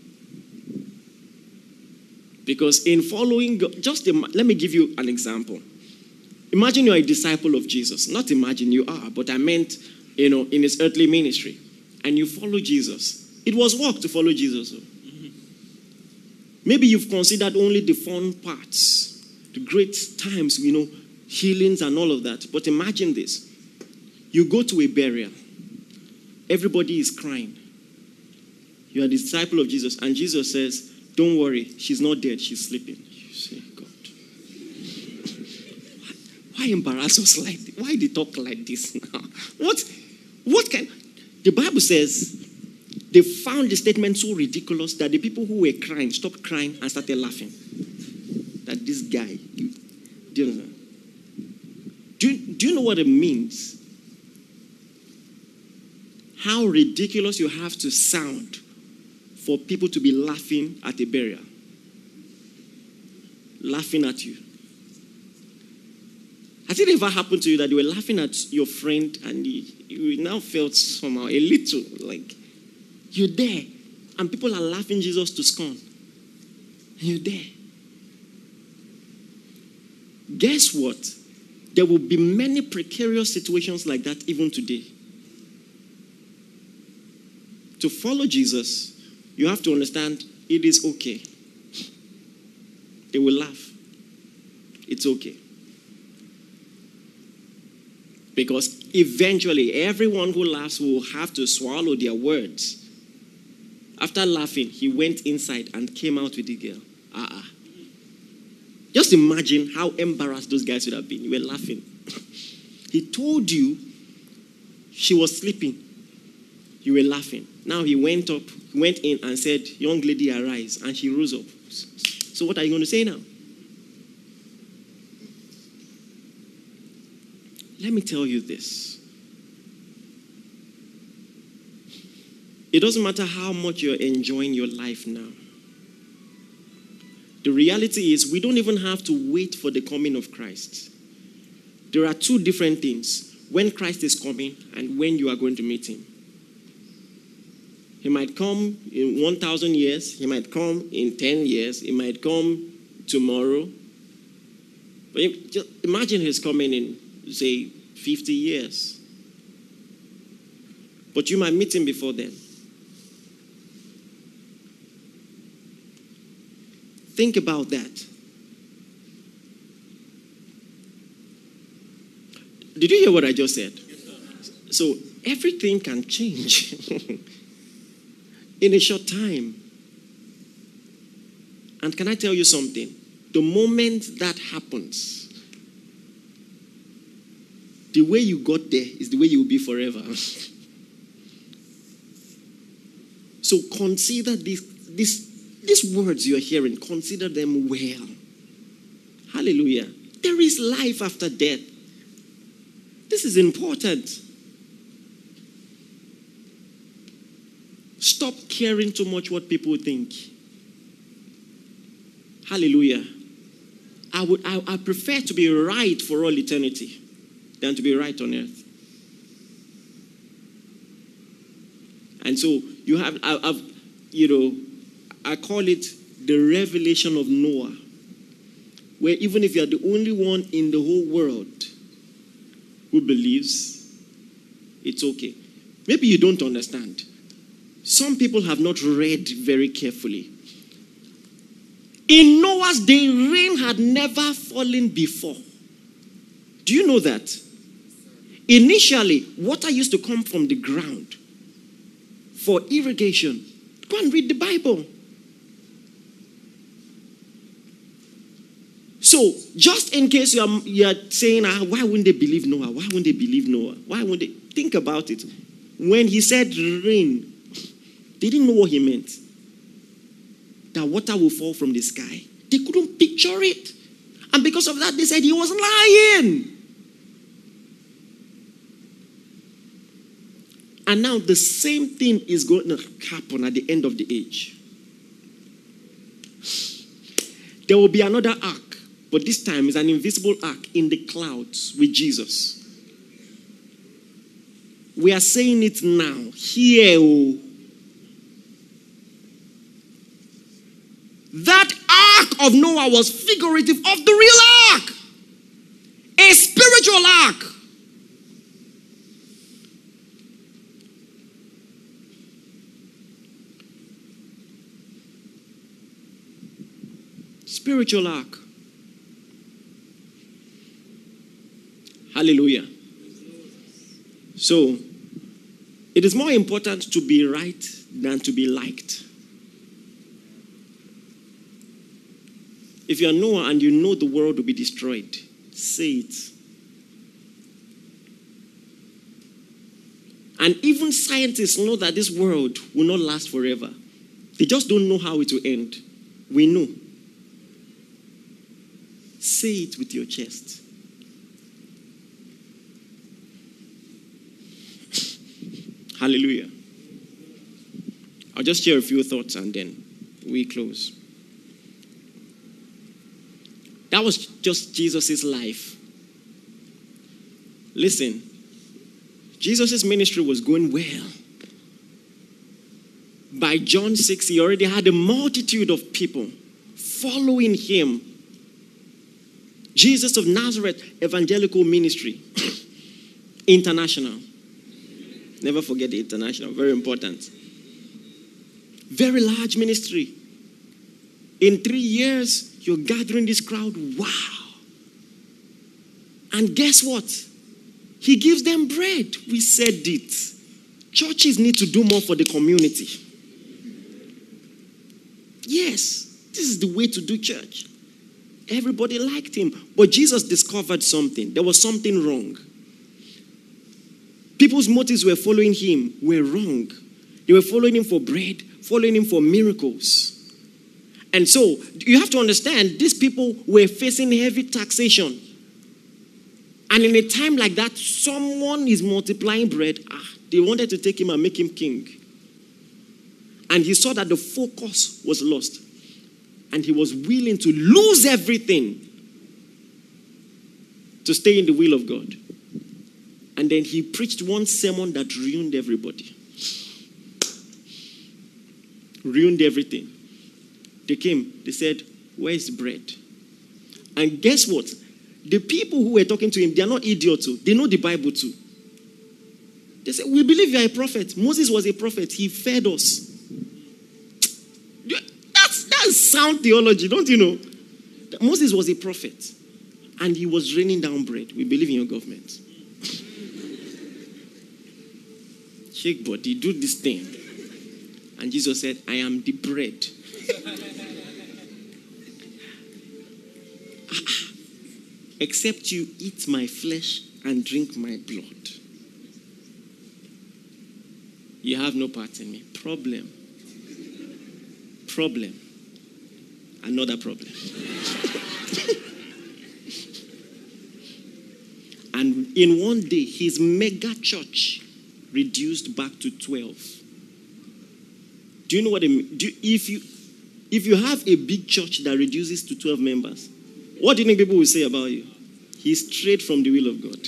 Because in following God, just im- let me give you an example. Imagine you're a disciple of Jesus. Not imagine you are, but I meant, you know, in his earthly ministry. And you follow Jesus. It was work to follow Jesus. Mm-hmm. Maybe you've considered only the fun parts, the great times, you know, healings and all of that. But imagine this. You go to a burial. Everybody is crying. You are the disciple of Jesus. And Jesus says, don't worry, she's not dead, she's sleeping. You say, God. Why, why embarrass us like this? Why they talk like this now? What, what can... The Bible says they found the statement so ridiculous that the people who were crying stopped crying and started laughing. That this guy, you, do, you know, do, do you know what it means? How ridiculous you have to sound for people to be laughing at a burial. Laughing at you. Has it ever happened to you that you were laughing at your friend and you, you now felt somehow a little like you're there and people are laughing Jesus to scorn? And you're there. Guess what? There will be many precarious situations like that even today. To follow Jesus, you have to understand it is okay. They will laugh. It's okay. Because eventually, everyone who laughs will have to swallow their words. After laughing, he went inside and came out with the girl. Uh-uh. Just imagine how embarrassed those guys would have been. You were laughing. He told you she was sleeping. You were laughing. Now he went up, he went in and said, young lady, arise. And she rose up. So what are you going to say now? Let me tell you this. It doesn't matter how much you're enjoying your life now. The reality is we don't even have to wait for the coming of Christ. There are two different things. When Christ is coming and when you are going to meet him. He might come in one thousand years. He might come in ten years. He might come tomorrow. But just imagine he's coming in, say, fifty years. But you might meet him before then. Think about that. Did you hear what I just said? So everything can change in a short time. And can I tell you something? The moment that happens, the way you got there is the way you will be forever. So consider this, this, these words you're hearing, consider them well. Hallelujah. There is life after death. This is important. Stop caring too much what people think. Hallelujah. I would I, I prefer to be right for all eternity than to be right on earth. And so you have, I, I've, you know, I call it the revelation of Noah, where even if you are the only one in the whole world who believes, it's okay. Maybe you don't understand. Some people have not read very carefully. In Noah's day, rain had never fallen before. Do you know that? Initially, water used to come from the ground for irrigation. Go and read the Bible. So, just in case you are, you are saying, ah, why wouldn't they believe Noah? Why wouldn't they believe Noah? Why wouldn't they? Think about it. When he said rain, they didn't know what he meant. That water will fall from the sky. They couldn't picture it. And because of that, they said he was lying. And now the same thing is going to happen at the end of the age. There will be another ark, but this time it's an invisible ark in the clouds with Jesus. We are saying it now. Here, oh. That ark of Noah was figurative of the real ark. A spiritual ark. Spiritual ark. Hallelujah. So, it is more important to be right than to be liked. If you are Noah and you know the world will be destroyed, say it. And even scientists know that this world will not last forever. They just don't know how it will end. We know. Say it with your chest. Hallelujah. I'll just share a few thoughts and then we close. That was just Jesus' life. Listen, Jesus' ministry was going well. By John six, he already had a multitude of people following him. Jesus of Nazareth Evangelical Ministry. International. Never forget the international. Very important. Very large ministry. In three years, you're gathering this crowd. Wow. And guess what? He gives them bread. We said it. Churches need to do more for the community. Yes, this is the way to do church. Everybody liked him. But Jesus discovered something. There was something wrong. People's motives were following him were wrong. They were following him for bread, following him for miracles. And so, you have to understand, these people were facing heavy taxation. And in a time like that, someone is multiplying bread. Ah, they wanted to take him and make him king. And he saw that the focus was lost. And he was willing to lose everything to stay in the will of God. And then he preached one sermon that ruined everybody. Ruined everything. They came, they said, where's bread? And guess what? The people who were talking to him, they are not idiots too. They know the Bible too. They said, we believe you are a prophet. Moses was a prophet. He fed us. That's, that's sound theology, don't you know? Moses was a prophet. And he was raining down bread. We believe in your government. Shake body, do this thing. And Jesus said, I am the bread. Except you eat my flesh and drink my blood, you have no part in me. Problem. Problem. Another problem. in one day, his mega church reduced back to twelve. Do you know what I mean? Do you, if you if you have a big church that reduces to twelve members, what do you think people will say about you? He's straight from the will of God.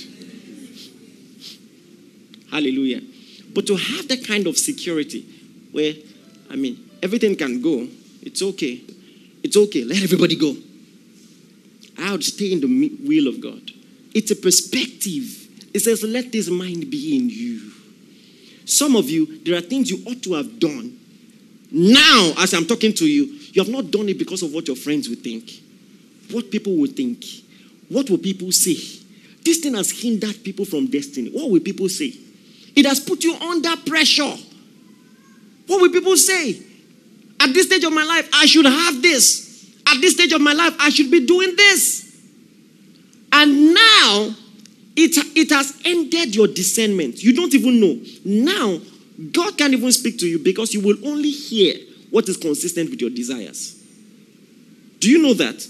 Hallelujah. But to have that kind of security where, I mean, everything can go, it's okay. It's okay. Let everybody go. I would stay in the will of God. It's a perspective. It says, let this mind be in you. Some of you, there are things you ought to have done. Now, as I'm talking to you, you have not done it because of what your friends will think. What people will think. What will people say? This thing has hindered people from destiny. What will people say? It has put you under pressure. What will people say? At this stage of my life, I should have this. At this stage of my life, I should be doing this. And now, it, it has ended your discernment. You don't even know. Now, God can't even speak to you because you will only hear what is consistent with your desires. Do you know that?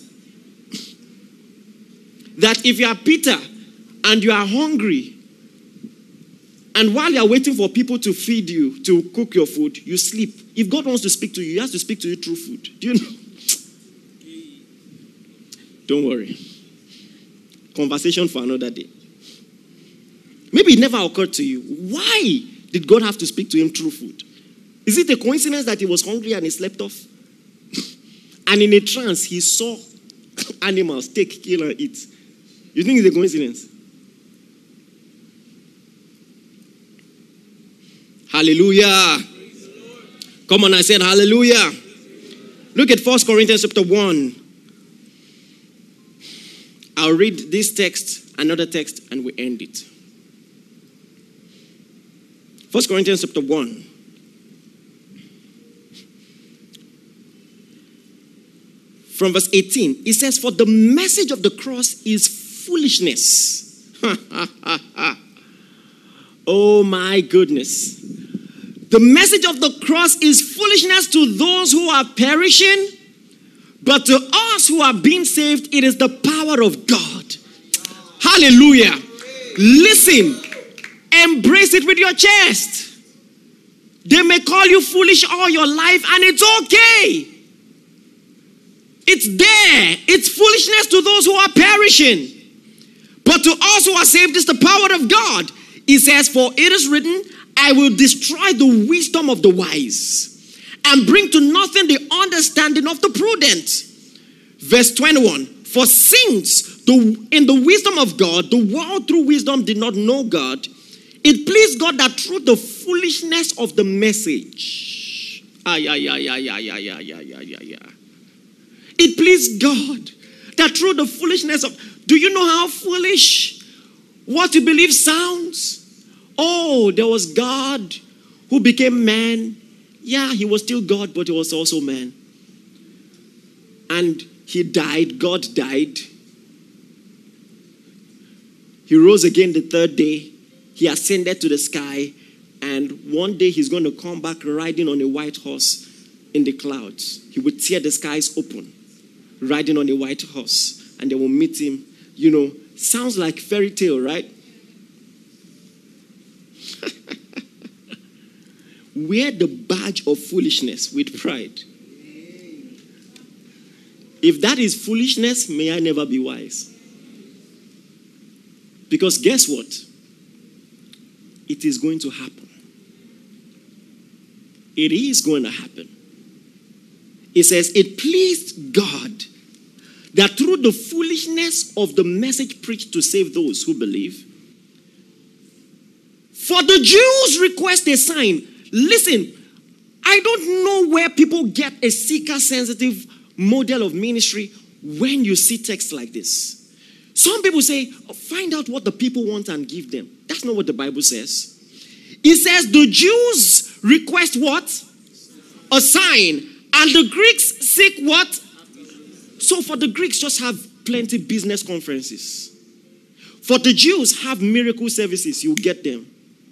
That if you are Peter and you are hungry, and while you are waiting for people to feed you, to cook your food, you sleep. If God wants to speak to you, he has to speak to you through food. Do you know? Don't worry. Conversation for another day. Maybe it never occurred to you. Why did God have to speak to him through food? Is it a coincidence that he was hungry and he slept off? And in a trance, he saw animals take, kill, and eat. You think it's a coincidence? Hallelujah. Come on, I said hallelujah. Look at First Corinthians chapter one. I'll read this text, another text, and we end it. First Corinthians chapter one. From verse eighteen, it says, for the message of the cross is foolishness. Oh my goodness. The message of the cross is foolishness to those who are perishing, but to us who are being saved, it is the power of God. Hallelujah. Listen, embrace it with your chest. They may call you foolish all your life, and it's okay. It's there. It's foolishness to those who are perishing, but to us who are saved is the power of God. It says, for it is written, I will destroy the wisdom of the wise and bring to nothing the understanding of the prudent. Verse twenty-one, for since the, in the wisdom of God, the world through wisdom did not know God, it pleased God that through the foolishness of the message, ay, ay, ay, ay, ay, ay, ay, ay, ay, ay, ay. It pleased God that through the foolishness of, do you know how foolish what you believe sounds? Oh, there was God who became man. Yeah, he was still God, but he was also man. And he died. God died. He rose again the third day. He ascended to the sky. And one day he's going to come back riding on a white horse in the clouds. He would tear the skies open, riding on a white horse. And they will meet him. You know, sounds like fairy tale, right? Wear the badge of foolishness with pride. If that is foolishness, may I never be wise. Because guess what? It is going to happen. It is going to happen. It says, it pleased God that through the foolishness of the message preached to save those who believe, for the Jews request a sign. Listen, I don't know where people get a seeker-sensitive model of ministry when you see texts like this. Some people say, oh, find out what the people want and give them. That's not what the Bible says. It says the Jews request what? A sign. And the Greeks seek what? So for the Greeks, just have plenty business conferences. For the Jews, have miracle services. You'll get them.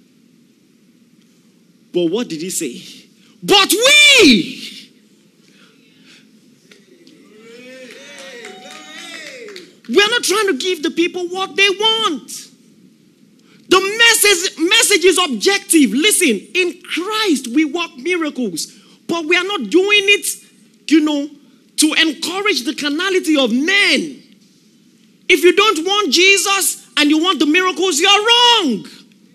But what did he say? But we! We are not trying to give the people what they want. message, message is objective. Listen, in Christ we work miracles, but we are not doing it, you know, to encourage the carnality of men. If you don't want Jesus and you want the miracles, you're wrong.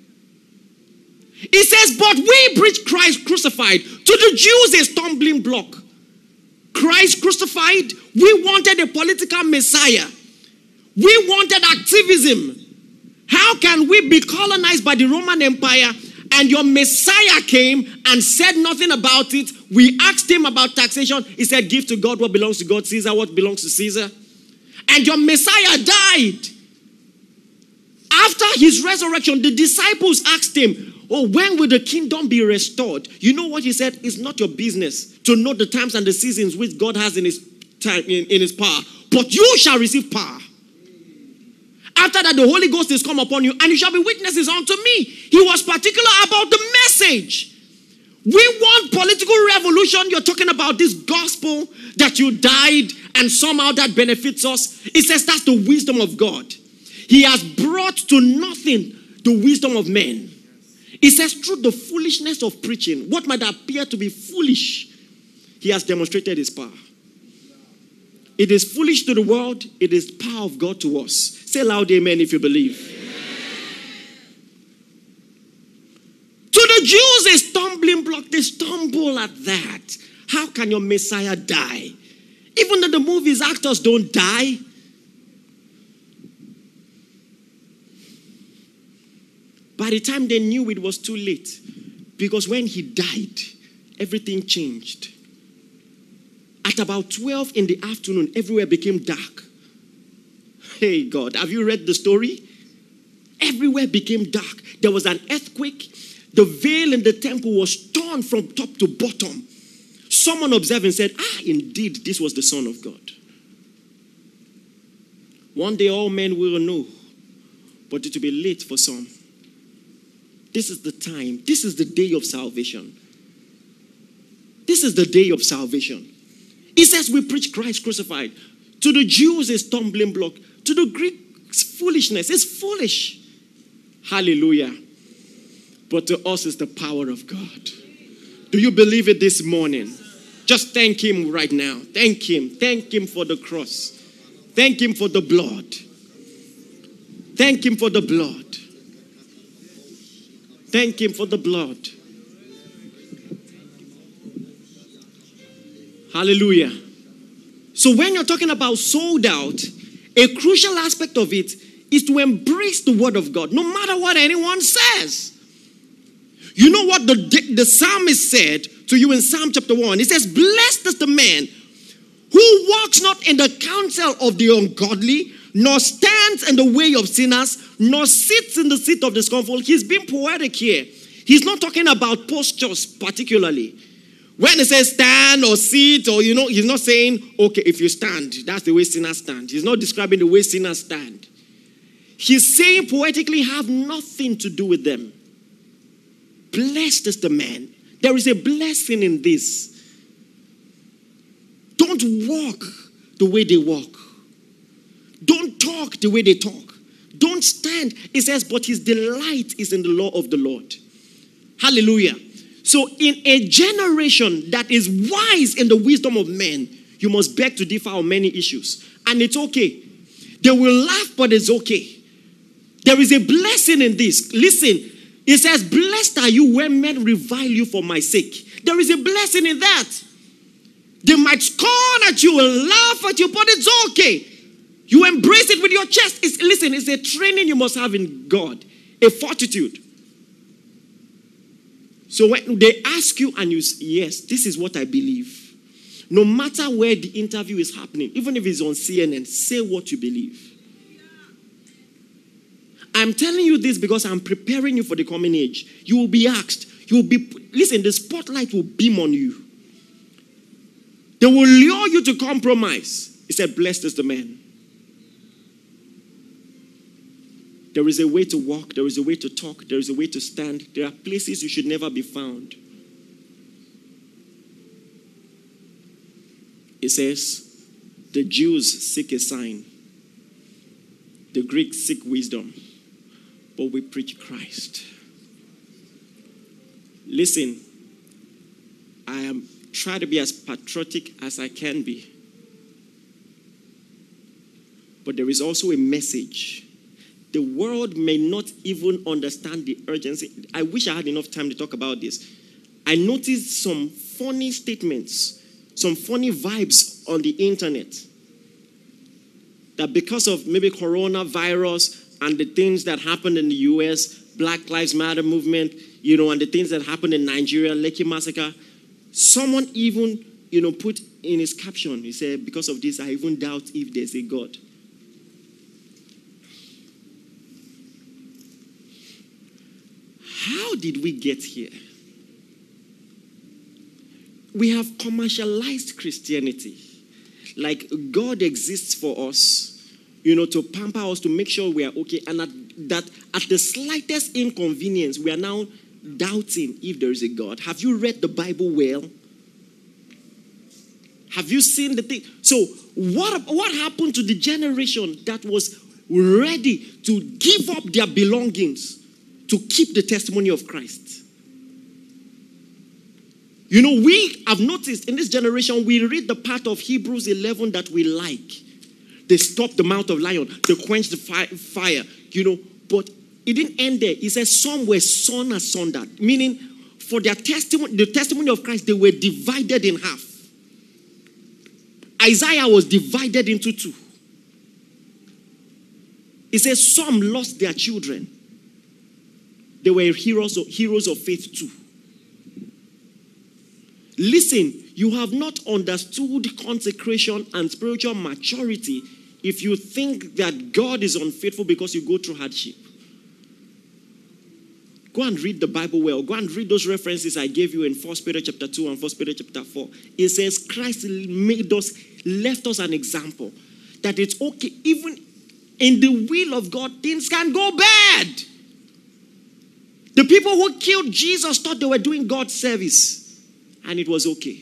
It says, but we preach Christ crucified. To the Jews, a stumbling block. Christ crucified. We wanted a political Messiah. We wanted activism. How can we be colonized by the Roman Empire and your Messiah came and said nothing about it? We asked him about taxation. He said, give to God what belongs to God, Caesar what belongs to Caesar. And your Messiah died. After his resurrection, the disciples asked him, oh, when will the kingdom be restored? You know what he said? It's not your business to know the times and the seasons which God has in his time, in, in his power. But you shall receive power. After that, the Holy Ghost is come upon you, and you shall be witnesses unto me. He was particular about the message. We want political revolution. You're talking about this gospel that you died and somehow that benefits us. It says that's the wisdom of God. He has brought to nothing the wisdom of men. It says through the foolishness of preaching, what might appear to be foolish, he has demonstrated his power. It is foolish to the world. It is power of God to us. Say loud amen if you believe. Amen. To the Jews, a stumbling block. They stumble at that. How can your Messiah die? Even though the movie's actors don't die. By the time they knew, it was too late. Because when he died, everything changed. At about twelve in the afternoon, everywhere became dark. Hey God, have you read the story? Everywhere became dark. There was an earthquake. The veil in the temple was torn from top to bottom. Someone observed and said, ah, indeed, this was the Son of God. One day all men will know, but it will be late for some. This is the time. This is the day of salvation. This is the day of salvation. He says we preach Christ crucified. To the Jews, a stumbling block. To the Greeks, foolishness. It's foolish. Hallelujah. But to us, it's the power of God. Do you believe it this morning? Just thank him right now. Thank him. Thank him for the cross. Thank him for the blood. Thank him for the blood. Thank him for the blood. Hallelujah. So when you're talking about sold out, a crucial aspect of it is to embrace the word of God, no matter what anyone says. You know what the, the psalmist said to you in Psalm chapter one? He says, blessed is the man who walks not in the counsel of the ungodly, nor stands in the way of sinners, nor sits in the seat of the scornful. He's being poetic here. He's not talking about postures particularly. When he says stand or sit, or you know, he's not saying, okay, if you stand, that's the way sinners stand. He's not describing the way sinners stand. He's saying poetically, have nothing to do with them. Blessed is the man. There is a blessing in this. Don't walk the way they walk. Don't talk the way they talk. Don't stand. It says, but his delight is in the law of the Lord. Hallelujah. So in a generation that is wise in the wisdom of men, you must beg to differ on many issues. And it's okay. They will laugh, but it's okay. There is a blessing in this. Listen, it says, blessed are you when men revile you for my sake. There is a blessing in that. They might scorn at you and laugh at you, but it's okay. You embrace it with your chest. It's, listen, it's a training you must have in God. A fortitude. So when they ask you and you say, yes, this is what I believe. No matter where the interview is happening, even if it's on C N N, say what you believe. I'm telling you this because I'm preparing you for the coming age. You will be asked. You will be, listen, the spotlight will beam on you. They will lure you to compromise. He said, blessed is the man. There is a way to walk. There is a way to talk. There is a way to stand. There are places you should never be found. It says, the Jews seek a sign. The Greeks seek wisdom. but we preach Christ. Listen, I am trying to be as patriotic as I can be. But there is also a message. The world may not even understand the urgency. I wish I had enough time to talk about this. I noticed some funny statements, some funny vibes on the internet. That because of maybe coronavirus and the things that happened in the U S, Black Lives Matter movement, you know, and the things that happened in Nigeria, Lekki Massacre, someone even, you know, put in his caption, he said, because of this, I even doubt if there's a God. How did we get here? We have commercialized Christianity. Like God exists for us, you know, to pamper us, to make sure we are okay. And at, that at the slightest inconvenience, we are now doubting if there is a God. Have you read the Bible well? Have you seen the thing? So what, what happened to the generation that was ready to give up their belongings to keep the testimony of Christ? You know, we have noticed in this generation, we read the part of Hebrews eleven that we like. They stopped the mouth of lion. They quenched the fi- fire, you know. But it didn't end there. It says some were sawn asunder. Meaning, for their testimony, the testimony of Christ, they were divided in half. Isaiah was divided into two. It says some lost their children. They were heroes of, heroes of faith too. Listen, you have not understood consecration and spiritual maturity if you think that God is unfaithful because you go through hardship. Go and read the Bible well. Go and read those references I gave you in First Peter chapter two and First Peter chapter four. It says Christ made us, left us an example that it's okay, even in the will of God, things can go bad. The people who killed Jesus thought they were doing God's service. And it was okay.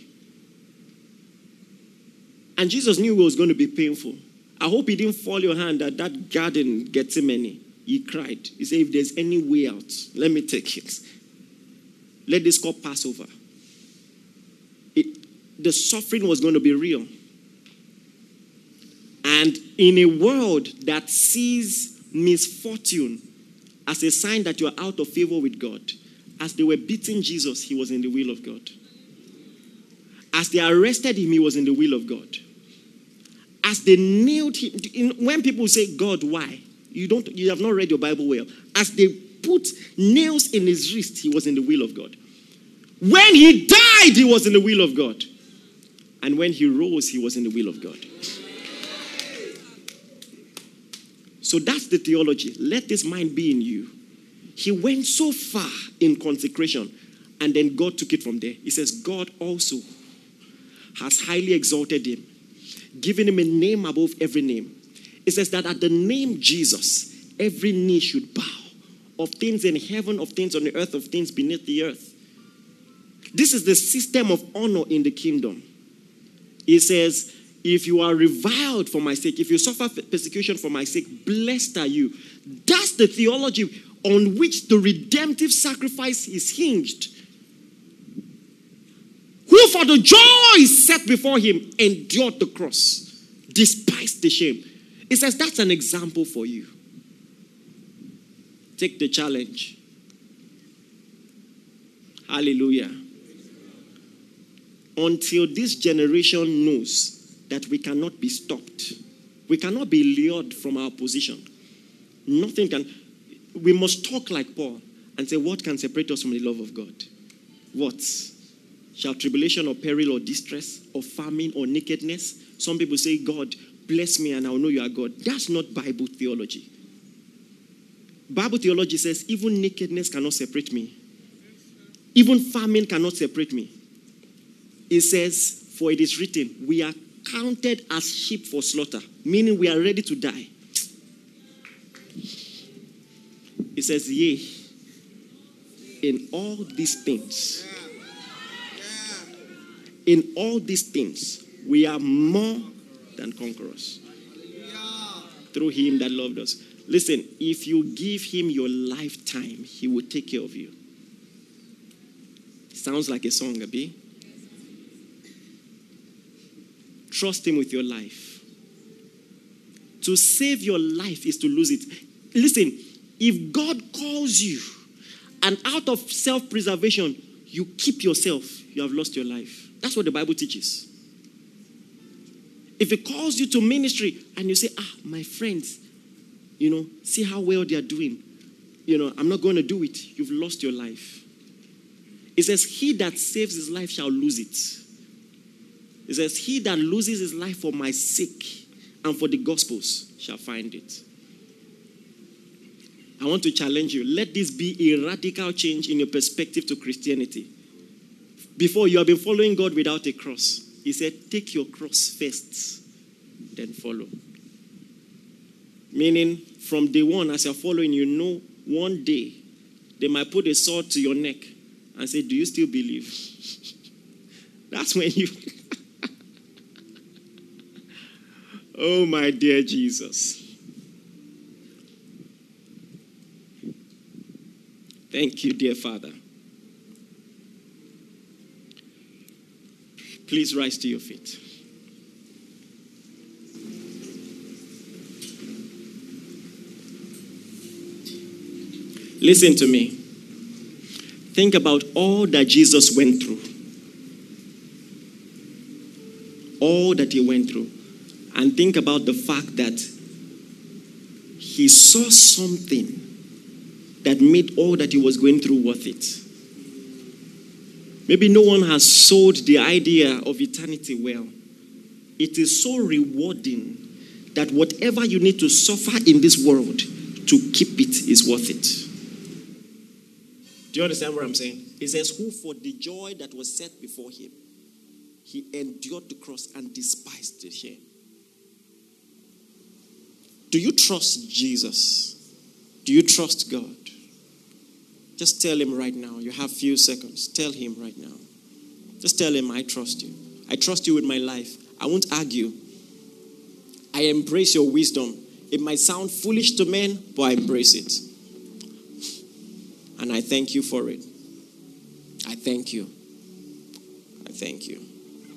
And Jesus knew it was going to be painful. I hope he didn't fall your hand at that garden Gethsemane. He cried. He said, if there's any way out, let me take it. Let this cup pass over. It, the suffering was going to be real. And in a world that sees misfortune as a sign that you are out of favor with God, as they were beating Jesus, he was in the will of God. As they arrested him, he was in the will of God. As they nailed him, when people say, God, why? You don't, you have not read your Bible well. As they put nails in his wrist, he was in the will of God. When he died, he was in the will of God. And when he rose, he was in the will of God. So that's the theology. Let this mind be in you. He went so far in consecration, and then God took it from there. He says, God also has highly exalted him, given him a name above every name. It says that at the name Jesus, every knee should bow, of things in heaven, of things on the earth, of things beneath the earth. This is the system of honor in the kingdom. It says, if you are reviled for my sake, if you suffer persecution for my sake, blessed are you. That's the theology on which the redemptive sacrifice is hinged. Who for the joy set before him endured the cross, despised the shame. It says that's an example for you. Take the challenge. Hallelujah. Until this generation knows that we cannot be stopped, we cannot be lured from our position. Nothing can. We must talk like Paul and say, what can separate us from the love of God? What? Shall tribulation or peril or distress or famine or nakedness? Some people say, God, bless me and I will know you are God. That's not Bible theology. Bible theology says, even nakedness cannot separate me. Even famine cannot separate me. It says, for it is written, we are counted as sheep for slaughter, meaning we are ready to die. It says, yea, in all these things, in all these things, we are more than conquerors through him that loved us. Listen, if you give him your lifetime, he will take care of you. Sounds like a song, Abi. Trust him with your life. To save your life is to lose it. Listen, if God calls you and out of self-preservation, you keep yourself, you have lost your life. That's what the Bible teaches. If it calls you to ministry and you say, ah, my friends, you know, see how well they are doing. You know, I'm not going to do it. You've lost your life. It says, he that saves his life shall lose it. It says, he that loses his life for my sake and for the gospels shall find it. I want to challenge you. Let this be a radical change in your perspective to Christianity. Before, you have been following God without a cross. He said, take your cross first, then follow. Meaning, from day one, as you're following, you know one day they might put a sword to your neck and say, do you still believe? That's when you... Oh, my dear Jesus. Thank you, dear Father. Please rise to your feet. Listen to me. Think about all that Jesus went through. All that he went through. And think about the fact that he saw something that made all that he was going through worth it. Maybe no one has sold the idea of eternity well. It is so rewarding that whatever you need to suffer in this world to keep it is worth it. Do you understand what I'm saying? It says, who for the joy that was set before him, he endured the cross and despised the shame. Do you trust Jesus? Do you trust God? Just tell him right now. You have a few seconds. Tell him right now. Just tell him, I trust you. I trust you with my life. I won't argue. I embrace your wisdom. It might sound foolish to men, but I embrace it. And I thank you for it. I thank you. I thank you.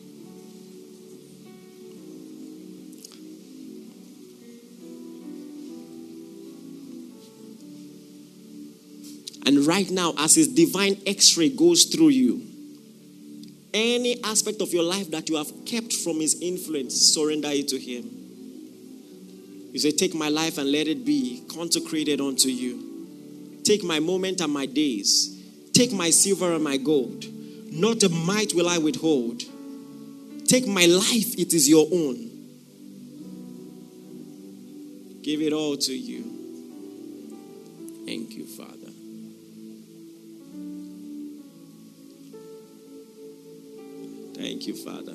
And right now, as his divine x-ray goes through you, any aspect of your life that you have kept from his influence, surrender it to him. You say, take my life and let it be consecrated unto you. Take my moment and my days. Take my silver and my gold. Not a mite will I withhold. Take my life, it is your own. Give it all to you. Thank you, Father. Thank you, Father.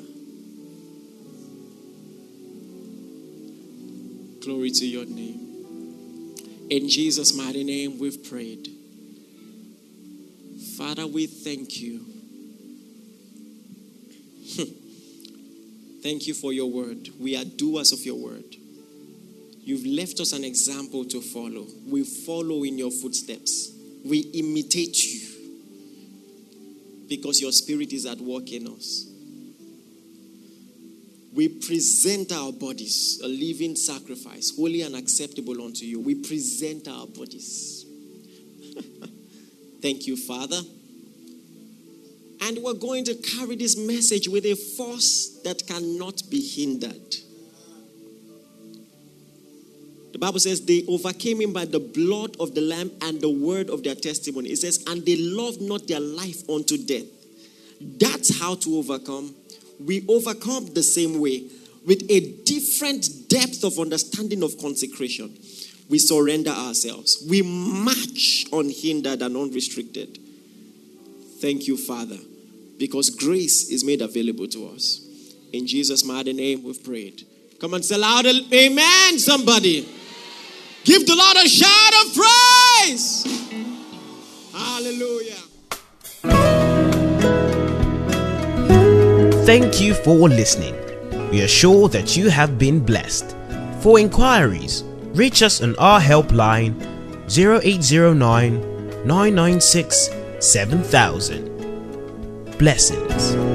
Glory to your name. In Jesus' mighty name we've prayed. Father, we thank you. Thank you for your word. We are doers of your word. You've left us an example to follow. We follow in your footsteps. We imitate you because your spirit is at work in us. We present our bodies a living sacrifice, holy and acceptable unto you. We present our bodies. Thank you, Father. And we're going to carry this message with a force that cannot be hindered. The Bible says they overcame him by the blood of the Lamb and the word of their testimony. It says, and they loved not their life unto death. That's how to overcome. We overcome the same way, with a different depth of understanding of consecration. We surrender ourselves. We march unhindered and unrestricted. Thank you, Father, because grace is made available to us. In Jesus' mighty name we've prayed. Come on, say loud, amen, somebody. Give the Lord a shout of praise. Hallelujah. Thank you for listening. We are sure that you have been blessed. For inquiries, reach us on our helpline zero eight zero nine, nine nine six, seven thousand. Blessings.